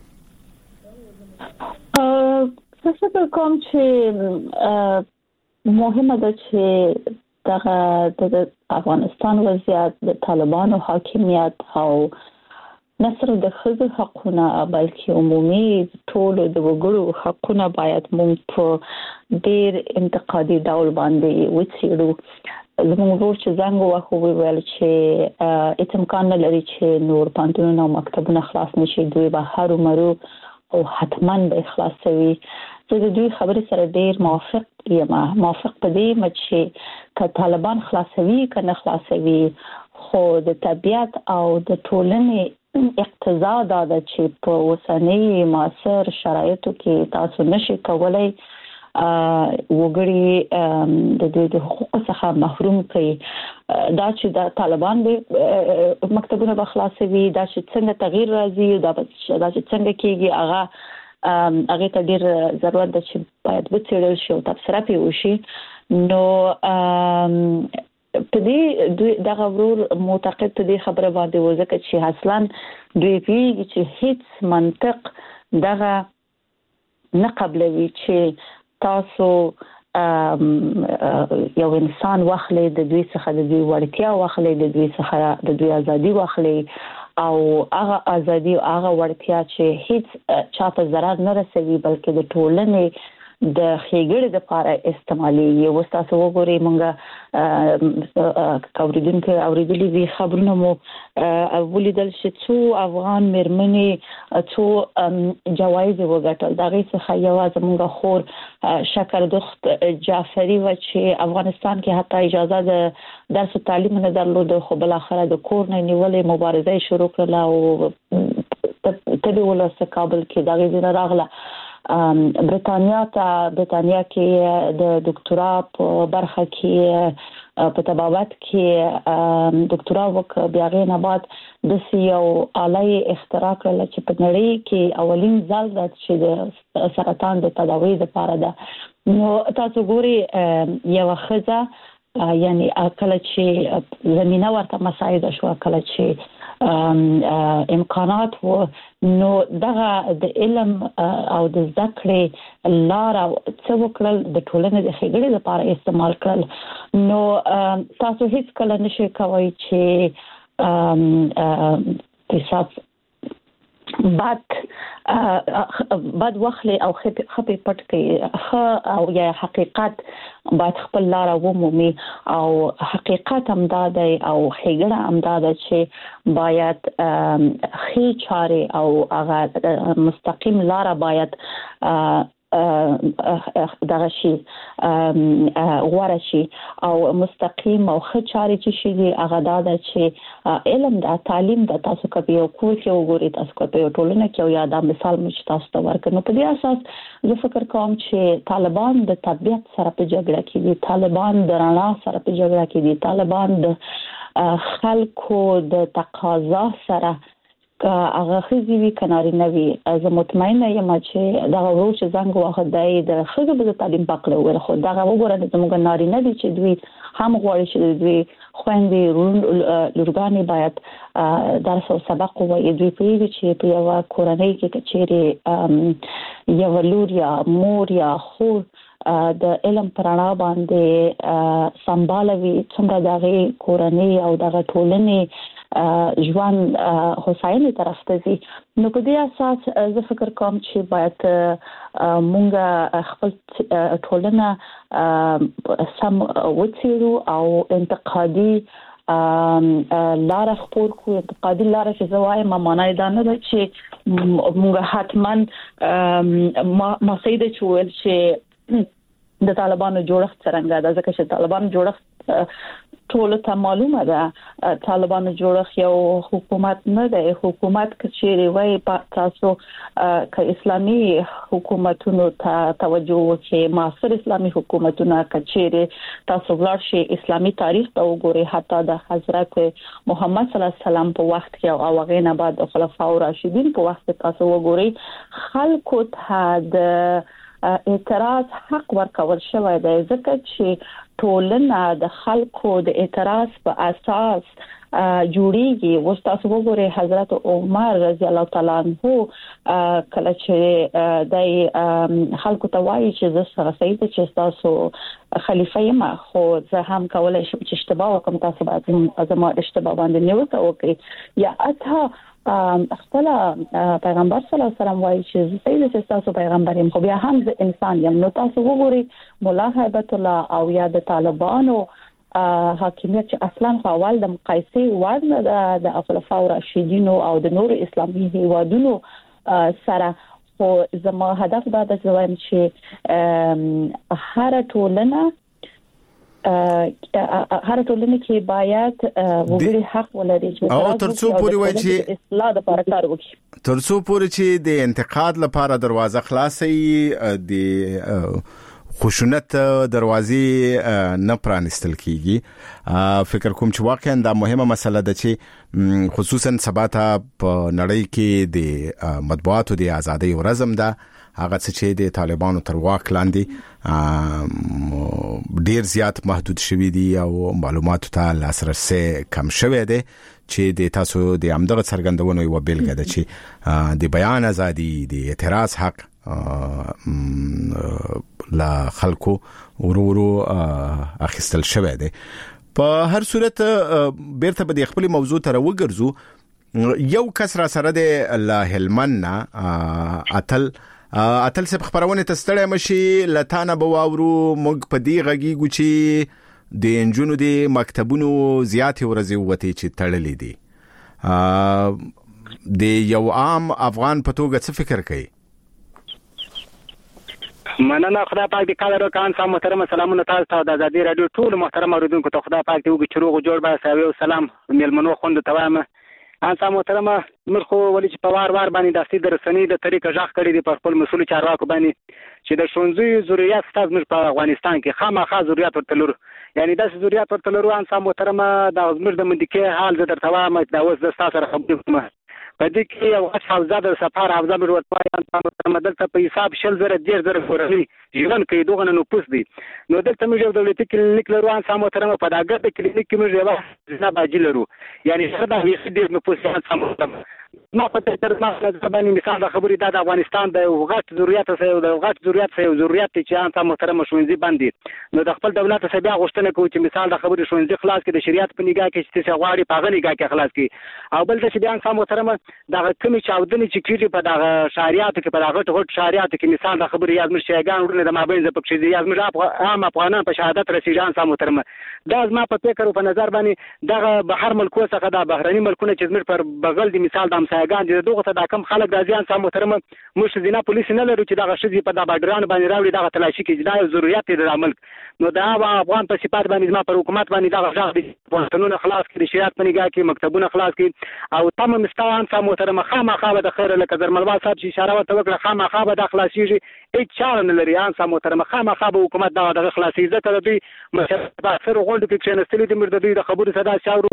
Speaker 8: ا څه کوم چې مهمه ده چې دغه د افغانستان وضعیت د طالبانو حاکمیت او نصر د خزو حقونه بلکې عمومي ټول د وګړو حقونه باید موږ په ډیر انتقادي ډول باندې وڅېړو. زموږ ورور چې زنګ وخو ویل چې هیڅ امکان نه لري چې نور پانتونونه او مکتبونه خلاص نشي دوی به هرو مرو او حتما به خلاصوي. زه د دوی خبرې سره ډیر موافق یم موافق په دې مچ چې ک طالبان خلاصوي کنه خلاصوي خو د طبيعت او د ټولنې اقتضا دا ده چې په اوسنۍ معاصر شرایطو کې تاسو نشئ کولای وګړي د دوی د حقوقو څخه محروم کړي. دا چې د طالبان به مکتبونه به خلاصوي دا چې څنګه تغییر راځي دا چې څنګه کېږي هغه هغه ته ډیر ضرورت ده چې باید وڅېړل شي او تفسیر پې وشي. نو په دې دوی دغه ورور معتقد ته دې خبره باندې وځکه چې اصلا دوی پیږي چې هیڅ منطق دغه نه قبلوي چې تاسو یو انسان واخلې د دوی څخه د دوی وړتیا واخلې د دوی څخه د دوی ازادي واخلې او هغه ازادي او هغه وړتیا چې هیڅ چاته ضرر نه رسوي بلکې د ټولنې د خېګړې د لپاره استعمالي. یو تاسو وګورئ مونږه اوریدونکو اوریدلې وی خبرونه مو ولیدل چې څو افغان مرمنې څو جوایز وګټل دا غي څخه یوازې مونږه خور شکردخت جعفری و چې افغانستان کې حتی اجازه د درس تعلیم نه درلود خو بل اخره د کور نه نیولې مبارزه شروع کړه او تبي ولاسه کابل کې دا غي نه راغله. برتانیا ته برتانیا کې د ډاکټرا په برخه کې په طبابت کې ډاکټرا وک بیا غي نه بعد د سیو علي اختراع کړل چې په نړۍ کې اولین ځل د چې د سرطان د تداوی لپاره ده. نو تاسو ګوري یو خزه یعنی کله چې زمينه ورته مساعده شو کله چې امکانات و نو دغه د علم او د ذکر لار او څو کړل د ټولنې د خېګړې لپاره استعمال کړل. نو تاسو هیڅ کله نشئ کوئ چې حساب بعد بعد وخت او خپې پټ کې او یا حقیقت باید خپل لار ومومي او حقیقت هم دا دی او خېګړه هم دا ده چې باید خې چاره او هغه مستقیم لار باید دغه شي غوړه شي او مستقیم او ښه چاري چې شي دی هغه دا ده چې علم د تعلیم د تاسو کوي او کور کې وګورئ تاسو کوي ټولنه کې یا دا مثال مې تاسو ته ورکړم په دې اساس زه فکر کوم چې طالبان د طبيعت سره په جګړه کې دي طالبان د رڼا سره په جګړه کې دي طالبان د خلکو د تقاضا سره هغه خزي وی کناري نوي زه مطمئنه یم چې دا ورو چې څنګه واخدای د خزو به تعلیم پکړه ول خو دا وګوره د موږ ناري نه دي چې دوی هم غواړي چې دوی خويندې لورګانې باید درس او سبق وایي دوی پیږي چې په یو کورنۍ کې کچېره یو لور یا مور یا خور د علم پرانا باندې سمبالوي څومره دغه کورنۍ او دغه ټولنې ژوند هوساینې طرف ته ځي نو په دې اساس زه فکر کوم چې باید مونږ خپل ټولنه سم وڅېړو او انتقادي لار خپور کو انتقادي لار چې زوای ما معنی دا نه ده چې مونږ حتمان ما سیده چول چې د طالبانو جوړښت څنګه ده ځکه چې طالبانو جوړښت ټول ته معلومه ده طالبانو جوړښت یو حکومت نه ده حکومت کچېری وای تاسو ک اسلامي حکومتونو ته توجه وکړي معاصر اسلامي حکومتونه کچېری تاسو ورشي اسلامي تاریخ ته وګورئ حتی د حضرت محمد صلی الله علیه وسلم په وخت کې او هغه نه بعد د خلفای راشدین په وخت کې تاسو وګورئ خلکو ته د اعتراض حق ورکول شوی دی ځکه چې ټولنه د خلکو د اعتراض په اساس جوړیږي وستاسو وګورئ حضرت عمر رضی الله تعالی عنہ کله چې د خلکو ته وایي چې زه سره سید چې تاسو خلیفہ یم خو زه هم کولای شم چې اشتباه وکم تاسو باید زما اشتباه باندې نیوکه وکړئ یا اته خپل پیغمبر صلی الله علیه وسلم وایي چې سید چې تاسو پیغمبر یم خو بیا هم زه انسان یم نو تاسو وګورئ مولا هیبت الله او یا د طالبانو حاکمیت چې اصلا اول د مقایسې وړ نه د خلفای راشدین او د نور اسلامي هیوادونو سره خو زما هدف دا د زویم چې هر ټولنه هر ټولنه کې باید وګړي حق ولري چې
Speaker 7: او ترڅو پوری وای چې
Speaker 8: اصلاح د لپاره کار وکړي
Speaker 7: ترڅو پوری چې د انتقاد لپاره دروازه خلاصي د خشونت دروازې نه پرانستل کیږي فکر کوم چې واقعا دا مهمه مسله ده چې خصوصا سباته په نړۍ کې د مطبوعاتو د ازادۍ ورځم ده هغه چې د طالبانو تر واک لاندې ډیر زیات محدود شوی دي او معلوماتو ته لاسرسي کم شوی دی چې د تاسو د امدغه څرګندونو یو بیلګه ده چې د بیان ازادي د اعتراض حق لا خلکو ورورو اخیستل شوی دی په هر صورت بیرته به د خپل موضوع تر وګرځو یو کس را سره د لا هلمن اتل اتل سب خبرونه تستړی مشي لتانه بواورو موږ په دی غږیږو چې د انجونو د مکتبونو زیات ورځي وته چې تړلې دي د یو عام افغان په توګه څه فکر کوي
Speaker 12: مننه خدای پاک دې کار وکړي سلام محترم سلامونه تاسو ته د ازادي رادیو ټول محترم اوریدونکو ته خدای پاک دې وګړي چې روغ جوړ به ساوي او سلام ملمنو خوند ته وایم ان سلام محترم مرخو ولې چې په وار وار باندې د سید رسنی د طریقه ځخ کړی دی په خپل مسول چارواکو باندې چې د شونځي ضرورت ستاسو موږ په افغانستان کې خامخا ضرورت ورته لرو یعنی د ضرورت ورته لرو ان سلام محترم د موږ د مندکه حال د درته وایم دا اوس د تاسو سره خبرې په دې کې یو حوزه د سفر حوزه مې ورته مدلته په حساب شل زره ډیر زره کورنۍ ژوند کوي دوغه نو پوس دي نو دلته موږ یو دولتي کلینیک لرو ان سم محترم په داګه د کلینیک کې موږ یو نه باجی لرو یعنی سره د هیڅ ډیر نو پوس ان سم ما په تر ما باندې مثال د خبرې د افغانستان د غټ ضرورت سره د غټ ضرورت سره ضرورت چې ان تاسو محترم شونځي باندې نو د خپل دولت سره بیا غوښتنه کوي چې مثال د خبرې شونځي خلاص کړي د شریعت په نگاه کې چې څه غواړي په غني نگاه کې خلاص کړي او بل چې بیا ان تاسو محترم د کمی چاودنې چې کیږي په دغه شریعت کې په دغه غټ شریعت کې مثال د خبرې یاد مشه ګان ورنه د مابین ز پکې دی یاد مشه عام افغانان په شهادت رسیدان تاسو محترم دا زما په فکر او په نظر باندې دغه بهر ملکو څخه د بهرني ملکونو چې زموږ پر بغل دی مثال د امسایګان دي دغه ته د کم خلک د ځان سم محترم مش زینا پولیس نه لري چې دغه شذې په د باډران باندې راوړي دغه تلاشي کې دا ضرورت دی د ملک نو دا افغان په صفات باندې زما پر حکومت باندې دغه ځاغ دي قانون خلاص کړي شریعت په نگاه کې مکتبونه خلاص کړي او تم مستوان سم محترم خامخا به د خیر لکه زرملوا صاحب چې اشاره وکړه خامخا به د خلاصيږي هیڅ چاره نه لري ان سم محترم خامخا به حکومت دغه د خلاصي ځکه د دوی مشرف اکثر غونډو کې چې نستلې د مرده دوی د خبرو صدا شاورو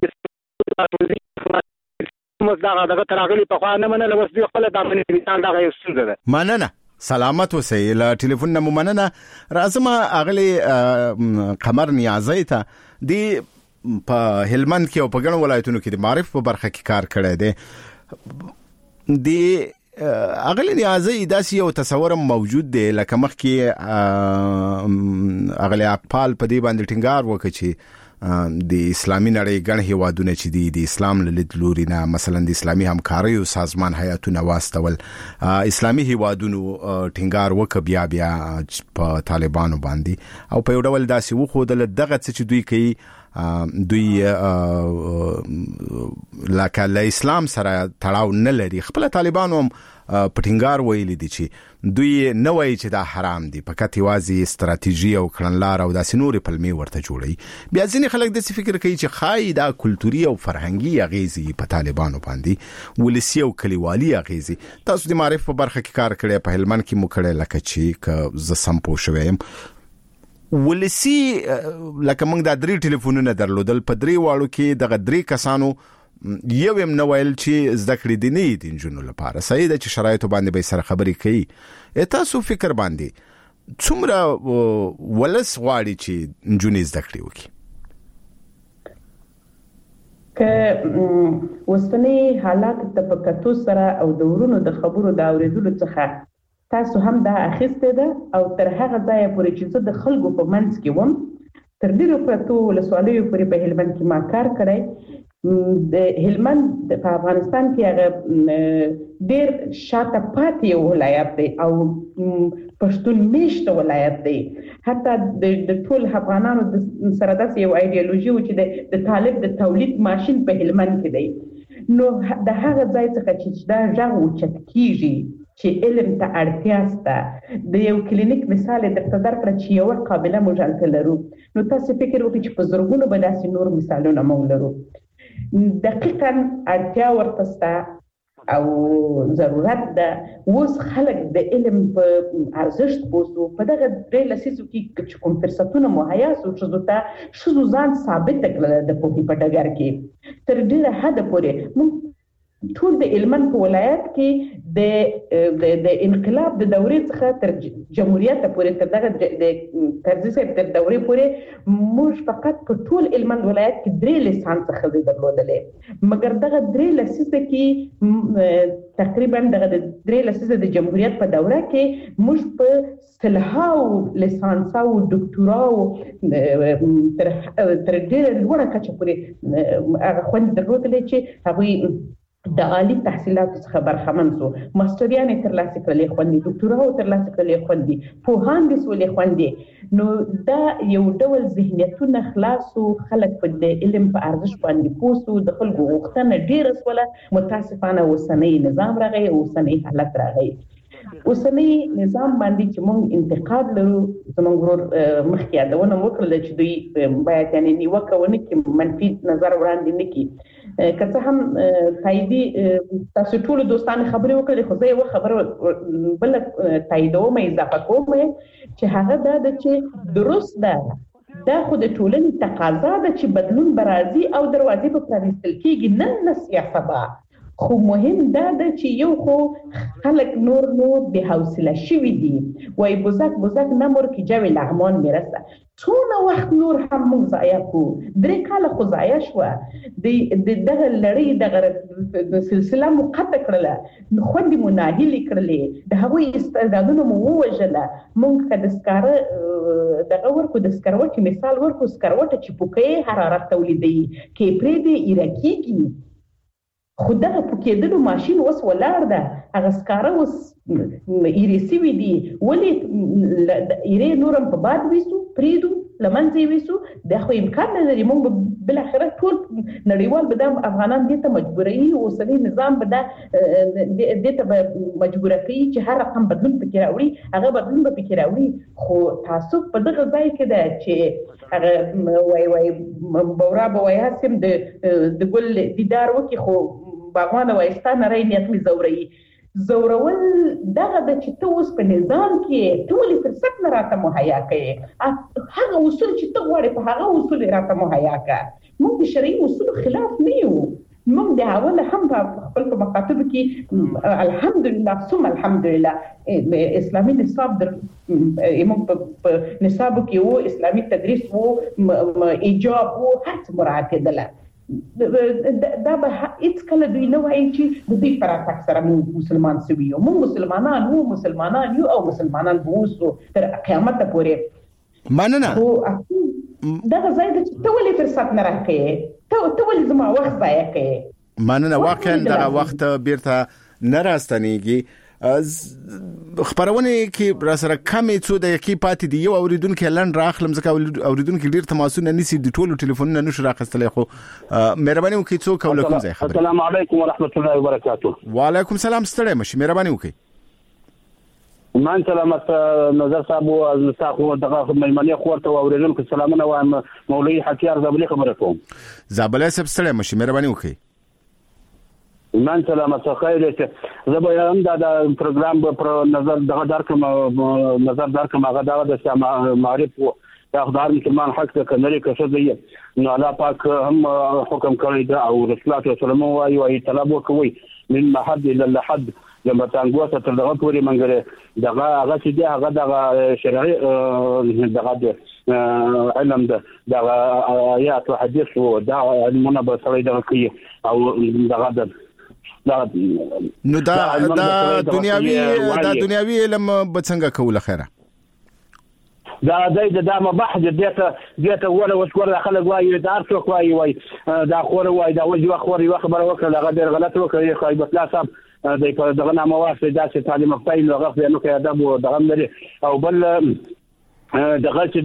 Speaker 12: مزداغه دغه تراغلی په خوا نه منل وس دوی خپل د امنیت انسان دغه یو څه ده
Speaker 7: مننه سلامت اوسئ له ټلیفون نه مننه راځم اغلی قمر نیازی ته دی په هلمند کې او په ګڼو ولایتونو کې د معرف په برخه کې کار کړی دی دی اغلی نیازی داسې یو تصور موجود دی لکه مخکې اغلی اقبال په دې باندې ټینګار وکړي چې د اسلامي نړۍ ګڼ هیوادونه چې دي د اسلام له لید لوري نه مثلا د اسلامي همکارۍ او سازمان هیاتونه واستول اسلامي هیوادونو ټینګار وکړ بیا بیا په طالبانو باندې او په یو ډول داسې وخودل دغه چې دوی کوي دوی لکه له اسلام سره تړاو نه لري خپل طالبانو هم پټینګار ویلي دي چې دوی نه وایي چې دا حرام دي فقط یوازې استراتیژي او کړنلار او داسې نورې پلمې ورته جوړي بیا ځینې خلک داسې فکر کوي چې خای دا کلتوري او فرهنګي اغیزې په طالبانو باندې ولسی او کلیوالي اغیزې تاسو د معرف په برخه کې کار کړی په هلمند کې مو کړی لکه چې ک ز سم پوه شوم ولسی لکه موږ د درې ټلیفونونه درلودل په درې واړو کې د درې کسانو یو هم نو ویل چې زده کړې دي نه دي جنونو لپاره صحیح ده چې شرایطو باندې به سره خبرې کوي تاسو فکر باندې څومره ولس غواړي چې جنونې زده کړې وکړي
Speaker 9: که وسنی حالات د پکاتو سره او د ورونو د خبرو د اوریدلو څخه تاسو هم دا اخیسته ده او تر هغه ځای پورې چې زه د خلکو په منځ کې وم تر ډیرو پرتو ولسوالیو پورې په هلمند کې ما کار کړی د هلمند په افغانستان کې هغه ډیر شاته پاتې ولایت دی او پښتون میشته ولایت دی حتی د ټول افغانانو سره داسې یو ایډیالوژي و چې د طالب د تولید ماشين په هلمند کې دی نو د هغه ځای څخه چې دا ژغ اوچت کیږي چې علم ته اړتیا سته د یو کلینیک مثال درته درکړه چې یو قابله موږ لرو نو تاسو فکر وکړئ چې په زرګونو به داسې نور مثالونه موږ لرو دقیقاً اړتیا ورته سته او ضرورت ده اوس خلک د علم په ارزښت پوسو په دغه درې لسیزو کې چې کوم فرصتونه مهیا سو چې ته شذو ځان ثابت کړل د پوهې په ډګر کې تر ډیره حد پورې ټول د هلمند په ولایت کې د د انقلاب د دورې څخه تر جمهوریت پورې تر دغه د طرزي صاحب تر دورې پورې موږ فقط په ټول هلمند ولایت کې درې لیسانس خلک درلودلې مګر دغه درې لسیزه کې تقریبا دغه درې لسیزه د جمهوریت په دوره کې موږ په سلهاو لیسانس او ډاکټورا تر تر ډیره لوړه کچه پورې هغه خوند درلودلې چې هغه د عالی تحصیلات څخه برخمن سو ماستریان ترلاسه کړلې خوندي ډاکټورا ترلاسه کړلې خوندي پوهان دي سولې خوندي نو دا یو ډول ذهنیتونه خلاصو خلک په د علم په ارزښت باندې پوسو د خلکو وختونه ډیر سوله متاسفانه وسنۍ نظام راغی او وسنۍ حالت راغی اوسنی نظام باندې چې موږ انتقاد لرو زموږ ورور مخکې یادونه وکړه چې دوی باید یعنی نیوکه ونه کړي منفي نظر وړاندې نه کړي که څه هم تاییدي تاسو ټول دوستان خبرې وکړي خو زه یو خبره بل تاییدوم اضافه کوم چې هغه دا د چې درست ده دا خو د ټولنې تقاضا ده چې بدلون برازي او دروازې په پرانیستل کېږي نن نه سیاسه خو مهم دا ده چې یو خو خلک نور نور به حوصله شوي دي وای بزک بزک نمور که جوی لغمان میرسه څونه وخت نور هم موږ ضایع کوو. درې کاله خو ضایع شوه. د دغه لړۍ دغه سلسله مو قطع کړله، خوندې مو ناهیلې کړلې، د هغوی استعدادونه مو ووژله. موږ که د سکاره دغه ورکو د سکروټې مثال ورکو، سکروټه چې پوکې حرارت تولیدوي، کې پرېږدي ایره کېږي. خو دغه پوکېدلو ماشین اوس ولاړ ده، هغه سکاره اوس ایرې سوي دي. ولې ایرې نور هم په باد ویسو، پرېږدو، له منځه یې ویسو؟ دا خو امکان نه لري. موږ به بالاخره ټول نړیوال به دا افغانان دې ته مجبوروي، اوسنی نظام به دا دې ته به مجبوره کوي چې هر رقم بدلون پکې راوړي، هغه بدلون به پکې راوړي. خو تعصب په دغه ځای کې ده چې هغه وایي وایي بورا به وایي هسم د ګل دیدار وکړي، خو باغوانه وایي ستا نری نیت مې ځوروي. زورول دغه د چې ته اوس په نظام کې ته ولې فرصت نه راته مهیا کوې؟ هغه اصول چې ته غواړې په هغه اصول راته مهیا کړه. موږ د شرعي اصولو خلاف نه یو. موږ د اوله هم په خپل په مکاتبو کې الحمدلله ثم الحمدلله اسلامي نصاب در موږ په نصابو کې وو، اسلامي تدریس وو، ایجاب وو، هر څه مراعاتېدله. دا به هیڅ کله دوی نه وایي چې د دوی پر اتاک سره موږ مسلمان سوي یو. موږ مسلمانان وو، مسلمانان یو او مسلمانان به اوسو تر قیامته پورې.
Speaker 7: مننه.
Speaker 9: خو دغه ځای ده چې ته ولې فرصت نه راکوې؟ ته ولې زما وخت ضایع کوې؟
Speaker 7: مننه. واقعا دغه وخت بیرته نه راستنیږي. خبرونه کې را سره کمې څو دقیقې پاتې دي. یو اوریدونکو لند راخلم ځکه اوریدونکو ډیر تماسونه نسی د ټولو ټلیفونونو نشو راخستلې. خو مهرباني وکړئ څو کوم ځای خبر.
Speaker 13: السلام علیکم ورحمت الله وبرکاته.
Speaker 7: وعلیکم السلام. ستړی مشي، مهرباني وکړئ.
Speaker 13: مان سلامت نظر صاحب او تاسو دغه مېلمنه خورته او اوریدونکو سلامونه وایم. مولوی حتیار زابلی خبره کوم.
Speaker 7: زابلی صاحب ستړی مشي، مهرباني وکړئ.
Speaker 13: من سلامت خیر شه. زه به هم دا د پروګرام پر نظر دغه درکم نظر درکم هغه د معرف او خدای مسلمان حق ته کنه کې څه دی. نو الله پاک هم حکم کړی دا او رسول الله صلی الله علیه و آله طلب وکوي من محد الى اللحد لما تنګوسه تر دغه پورې منګره دغه هغه چې دی هغه دغه شرعي دغه د علم دغه آیات او حدیث او دا علمونه به سره دغه کوي او دغه د
Speaker 7: نو دا دا دنیاوی دا دنیاوی علم به څنګه کوله خیره؟
Speaker 13: دا د دا مباح دته دته ولا وشور خلک وایي دا څوک وایي وایي دا خور وایي دا وجه خور یو خبره وکړه هغه ډیر غلط وکړي. خو ایبت الله صاحب د په دغه نامه واسه دا چې تعلیم خپل نو غف نو کې ادب او دغه لري او بل دغه چې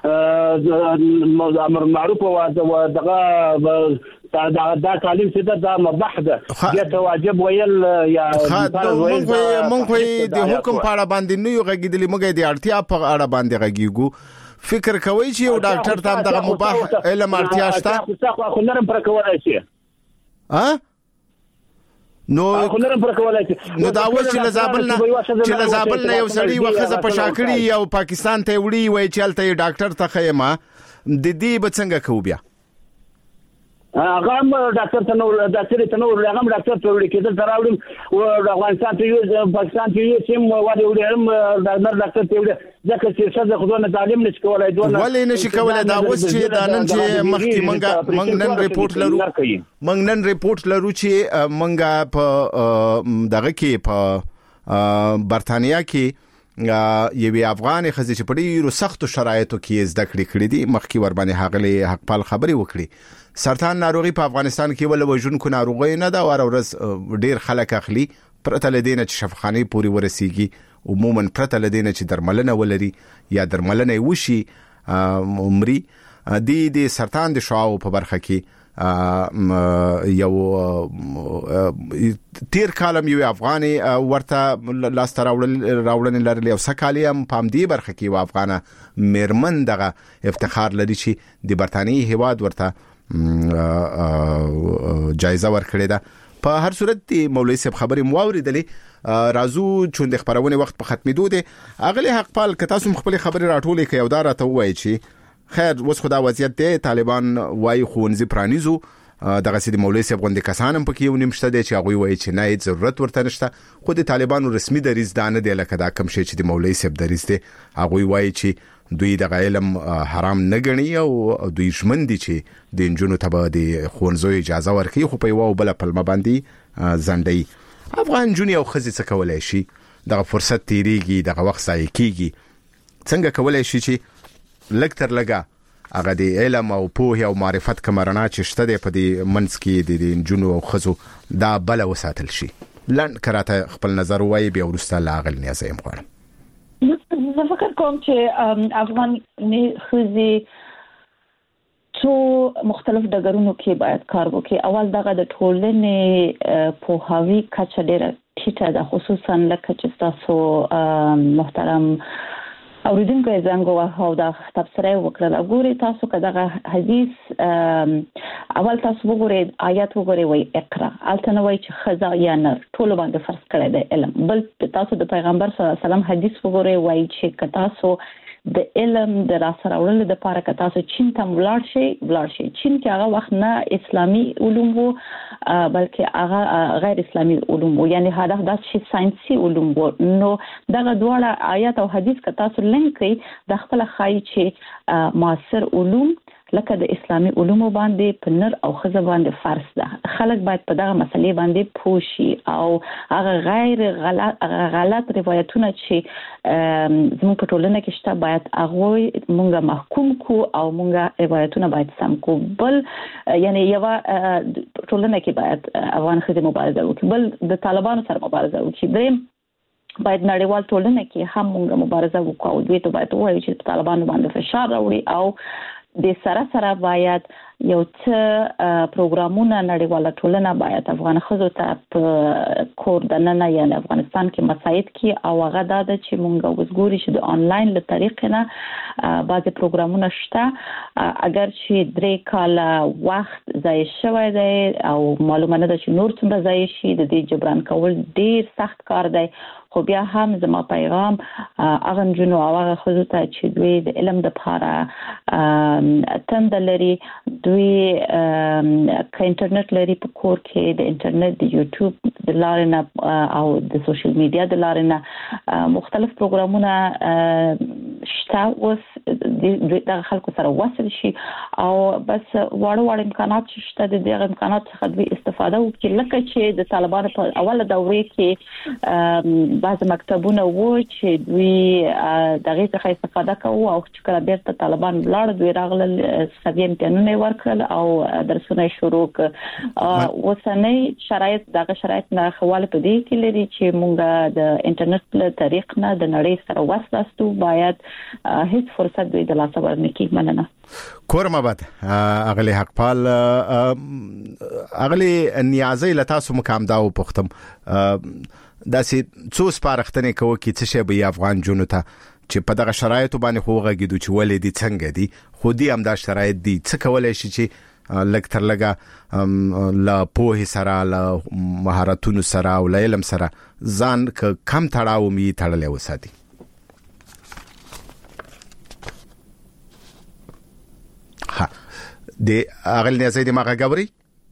Speaker 13: دا امر معروف او دغه دا دا تعلیم چې دا مباح ده چې واجب ویل یا
Speaker 7: مونږ خو د حکم په اړه باندې نه یو غږیدلی، موږ د اړتیا په اړه باندې غږیږو. فکر کوي چې یو ډاکټر ته دغه مباح علم اړتیا شته؟
Speaker 13: تاسو خو نرم پر کولای شي.
Speaker 7: ها
Speaker 13: نو خو نرم پر کولای شي.
Speaker 7: نو دا و چې لزابل نه چې لزابل نه یو سړی وخزه په شاکړی او پاکستان ته وړي وای چې الته ډاکټر ته خیمه د دې به څنګه کو بیا؟
Speaker 13: هغه هم ډاکټر ته نو ډاکټر ته نو هغه ډاکټر ته وړي کېدل تراوړم او افغانستان ته یو پاکستان ته یو سیم وړي وړي هم ډاکټر ته وړي ځکه چې څه خدونه تعلیم نشي کولای دوه
Speaker 7: ولې نشي کولای. دا اوس چې دا نن چې مخکې منګه منګ نن ریپورت لرو منګ نن ریپورت لرو چې منګه په دغه کې په برتانیا کې یوې افغاني خزې چې په ډیرو سختو شرایطو کې زده کړې کړې دي. مخکې ور باندې هغه حقپال خبرې وکړي. سرطان ناروغي په افغانستان کې ول وژونکو ناروغي نه دا ور ورځ ډیر خلک اخلي پرته لدینه چې شفاخانه پوری ورسیږي عموما پرته لدینه چې درملنه ولري یا درملنه وشي عمري دي د سرطان د شعاع په برخه کې یو تیر کالم یو افغاني ورته لاس تراول راولن لري او سکالي هم پام دی برخه کې و افغانه میرمن دغه افتخار لري چې د برتانیې هیواد ورته جایزه ورکړې ده. په هر صورت مولوی صاحب خبرې مواوریدلې رازو چون د خبرونه وخت په ختمېدو دي. اغلی حق پال که تاسو خپل خبرې راټولې کړئ او دا راته وایي چې خیر اوس خدا وضعیت دی طالبان وایي خونځي پرانیزو دغه سید مولوی صاحب غونډه کسانم پکې یو نمشته دي چې هغه وایي چې نه هیڅ ضرورت ورته نشته. خو د طالبانو رسمي دریځ دانه دی لکه دا کم شي چې د مولوی صاحب دریځ دی هغه وایي چې دوی د علم حرام نه ګڼي او دوی ژمن دي چې د انجونو ته د خونځو اجازه ورکړي، خو په یو بل پلمه باندې ځنډي. افغان جونی او خزي څه کولای شي؟ دغه فرصت تیریږي، دغه وخت ځای کیږي، څنګه کولای شي چې لږ تر لږه هغه د علم او پوهه او معرفت کمرنا چې شته د په دې منځ کې د انجونو او خزو دا بل وساتل شي؟ لن کراته خپل نظر وایي بیا ورسته لاغل نیازه يم غواړم.
Speaker 8: زه فکر کوم چې افغان خزي څو مختلف ډګرونو کې باید کار وکړي. اول دغه د ټولنې پوهاوی کچه ډېره ټیټه ده، خصوصا لکه چې تاسو محترم اوریدونکو یې څنګه واه دا تفسیر وکړل. ګوري تاسو کداغه حدیث اول تاسو وګورئ آیات وګورئ وای اقرا الته وای چې خزا یا نر ټول باندې فرض کړی دی علم. بل تاسو د پیغمبر صلی الله علیه وسلم حدیث وګورئ وای چې ک تاسو د علم د راسره وړل د پاره ک تاسو چین ته ولاړ شي ولاړ شي چین کې هغه وخت نه اسلامي علوم وو بلکې هغه غیر اسلامي علوم وو، یعنی هغه د ساينسي علوم وو. نو دغه دواړه آیات او حدیث ک تاسو لینک کړئ د خپل خای چې معاصر علوم لکه د اسلامي علومو باندې په نر او خزه باندې فرض ده. خلک باید په دغه مسلې باندې پوه شي او هغه غیر غلط غلط روایتونه چې زموږ په ټولنه کې شته باید هغه مونږه محکوم کو او مونږه روایتونه باید سم کو. بل یعنی یو ټولنه کې باید افغان خزه مبارزه وکړي، بل د طالبانو سره مبارزه وکړي، دریم باید نړیوال ټولنه کې هم مونږه مبارزه وکړو او دوی ته باید وایي چې طالبانو باندې فشار راوړي او د سره سره باید یو څه پروګرامونه نړیواله ټولنه باید افغان خزو ته په کور دننه یعنی افغانستان کې مساعد کی او هغه د چې مونږ وګوري چې د آنلاین له طریقې نه بعضی پروګرامونه شته. اگر چې درې کال وخت ضایع شوی دی او معلومه نه ده چې نور څومره ضایع شي، د دې جبران کول ډیر سخت کار دی. خو بیا هم زما پیغام هغه جنو او هغه خزو ته چې دوی د علم د لپاره تند لري، دوی که انټرنیټ لري په کور کې د انټرنیټ د یوټیوب د لارې نه او د سوشل میډیا د لارې نه مختلف پروګرامونه شته، اوس د خلکو سره وصل شي او بس واړه واړه امکانات شته د دې امکانات څخه دوی استفاده وکړي. لکه چې د طالبانو په اوله دوره کې بعض مکتبونه وو چې دوی دغه څخه استفاده کوي او چې کله بیرته طالبان بلار دوی راغلل سوي امتحانونه ورکړل او درسونه شروع کړ. اوسنۍ شرایط دغه شرایط نه خواله په دې کې لري چې مونږ د انټرنیټ له طریق نه د نړۍ سره وصلستو باید هیڅ فرصت دوی د لاسه ورنکړي. مننه.
Speaker 7: کورم آباد اغلی حقپال اغلی نیازی لتاسو مقام داو پختم داسې څو سپارښتنې کوي چې څه شی به افغان جنو ته چې په دغه شرایطو باندې خوغه کېدو چې ولې دي څنګه دي خو دي هم دا شرایط دي څه کولای شي چې لږ تر لږه لا پوهې سره لا مهارتونو سره او لا علم سره ځان کم تړاو می تړلې وساتي. ها د اغل نه زیدي ماغه غوري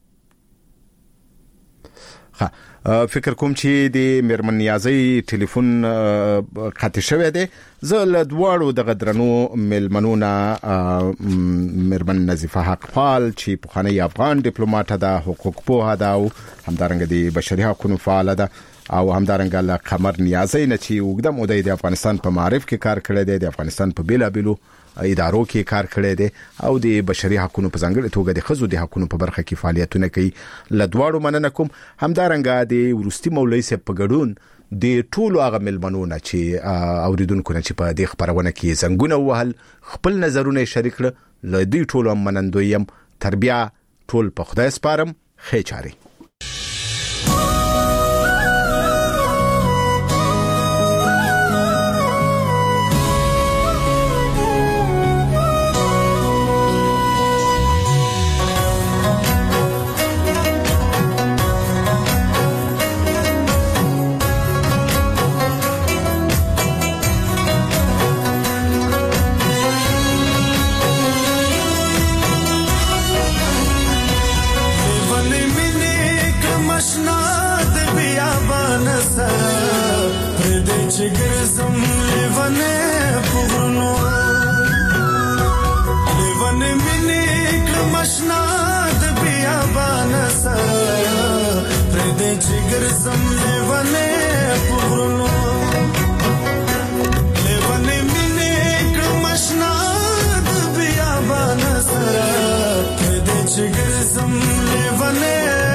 Speaker 7: ها فکر کوم چې د میرمن نیازی ټلیفون قطع شوی دی. زه له دواړو د غدرنو ملمنونه میرمن نظیفه حقپال چې پخوانی افغان ډیپلوماټ ده، حقوق پوه ده او همدارنګه د بشري حقوقو فعال ده او همدارنګه له قمر نیازی نه چې وګدم او د افغانستان په معرف کې کار کړی دی، د افغانستان په بیلابیلو ادارو کې کار کړی دی او د بشري حقوقو په ځانګړي توګه د خزو د حقوقو په برخه کې فعالیتونه کوي. لدواړو مننه کوم. همدارنګه د ورستي مولوی صاحب په ګډون د ټولو هغه ملمنونه چې اوریدونکو نه چې په دې خبرونه کې زنګونه وهل خپل نظرونه شریک کړل، له دې ټولو منندویم. تربیه ټول په خدای سپارم. خې چاري.
Speaker 14: Mini ګرځم لیوانه پغرونو لیوانه مینه کمشنا د بیابان سره کده چې ګرځم لیوانه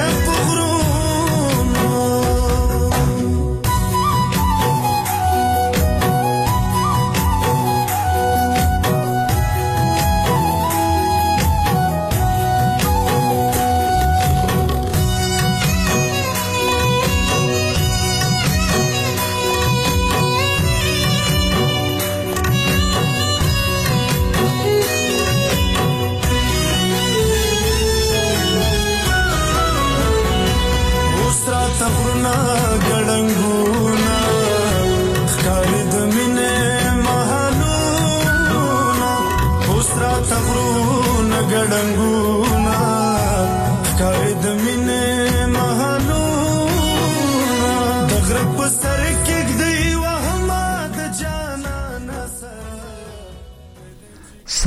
Speaker 14: تغرنا ګړنګونا خالد مینه محلونا اوس را تغرو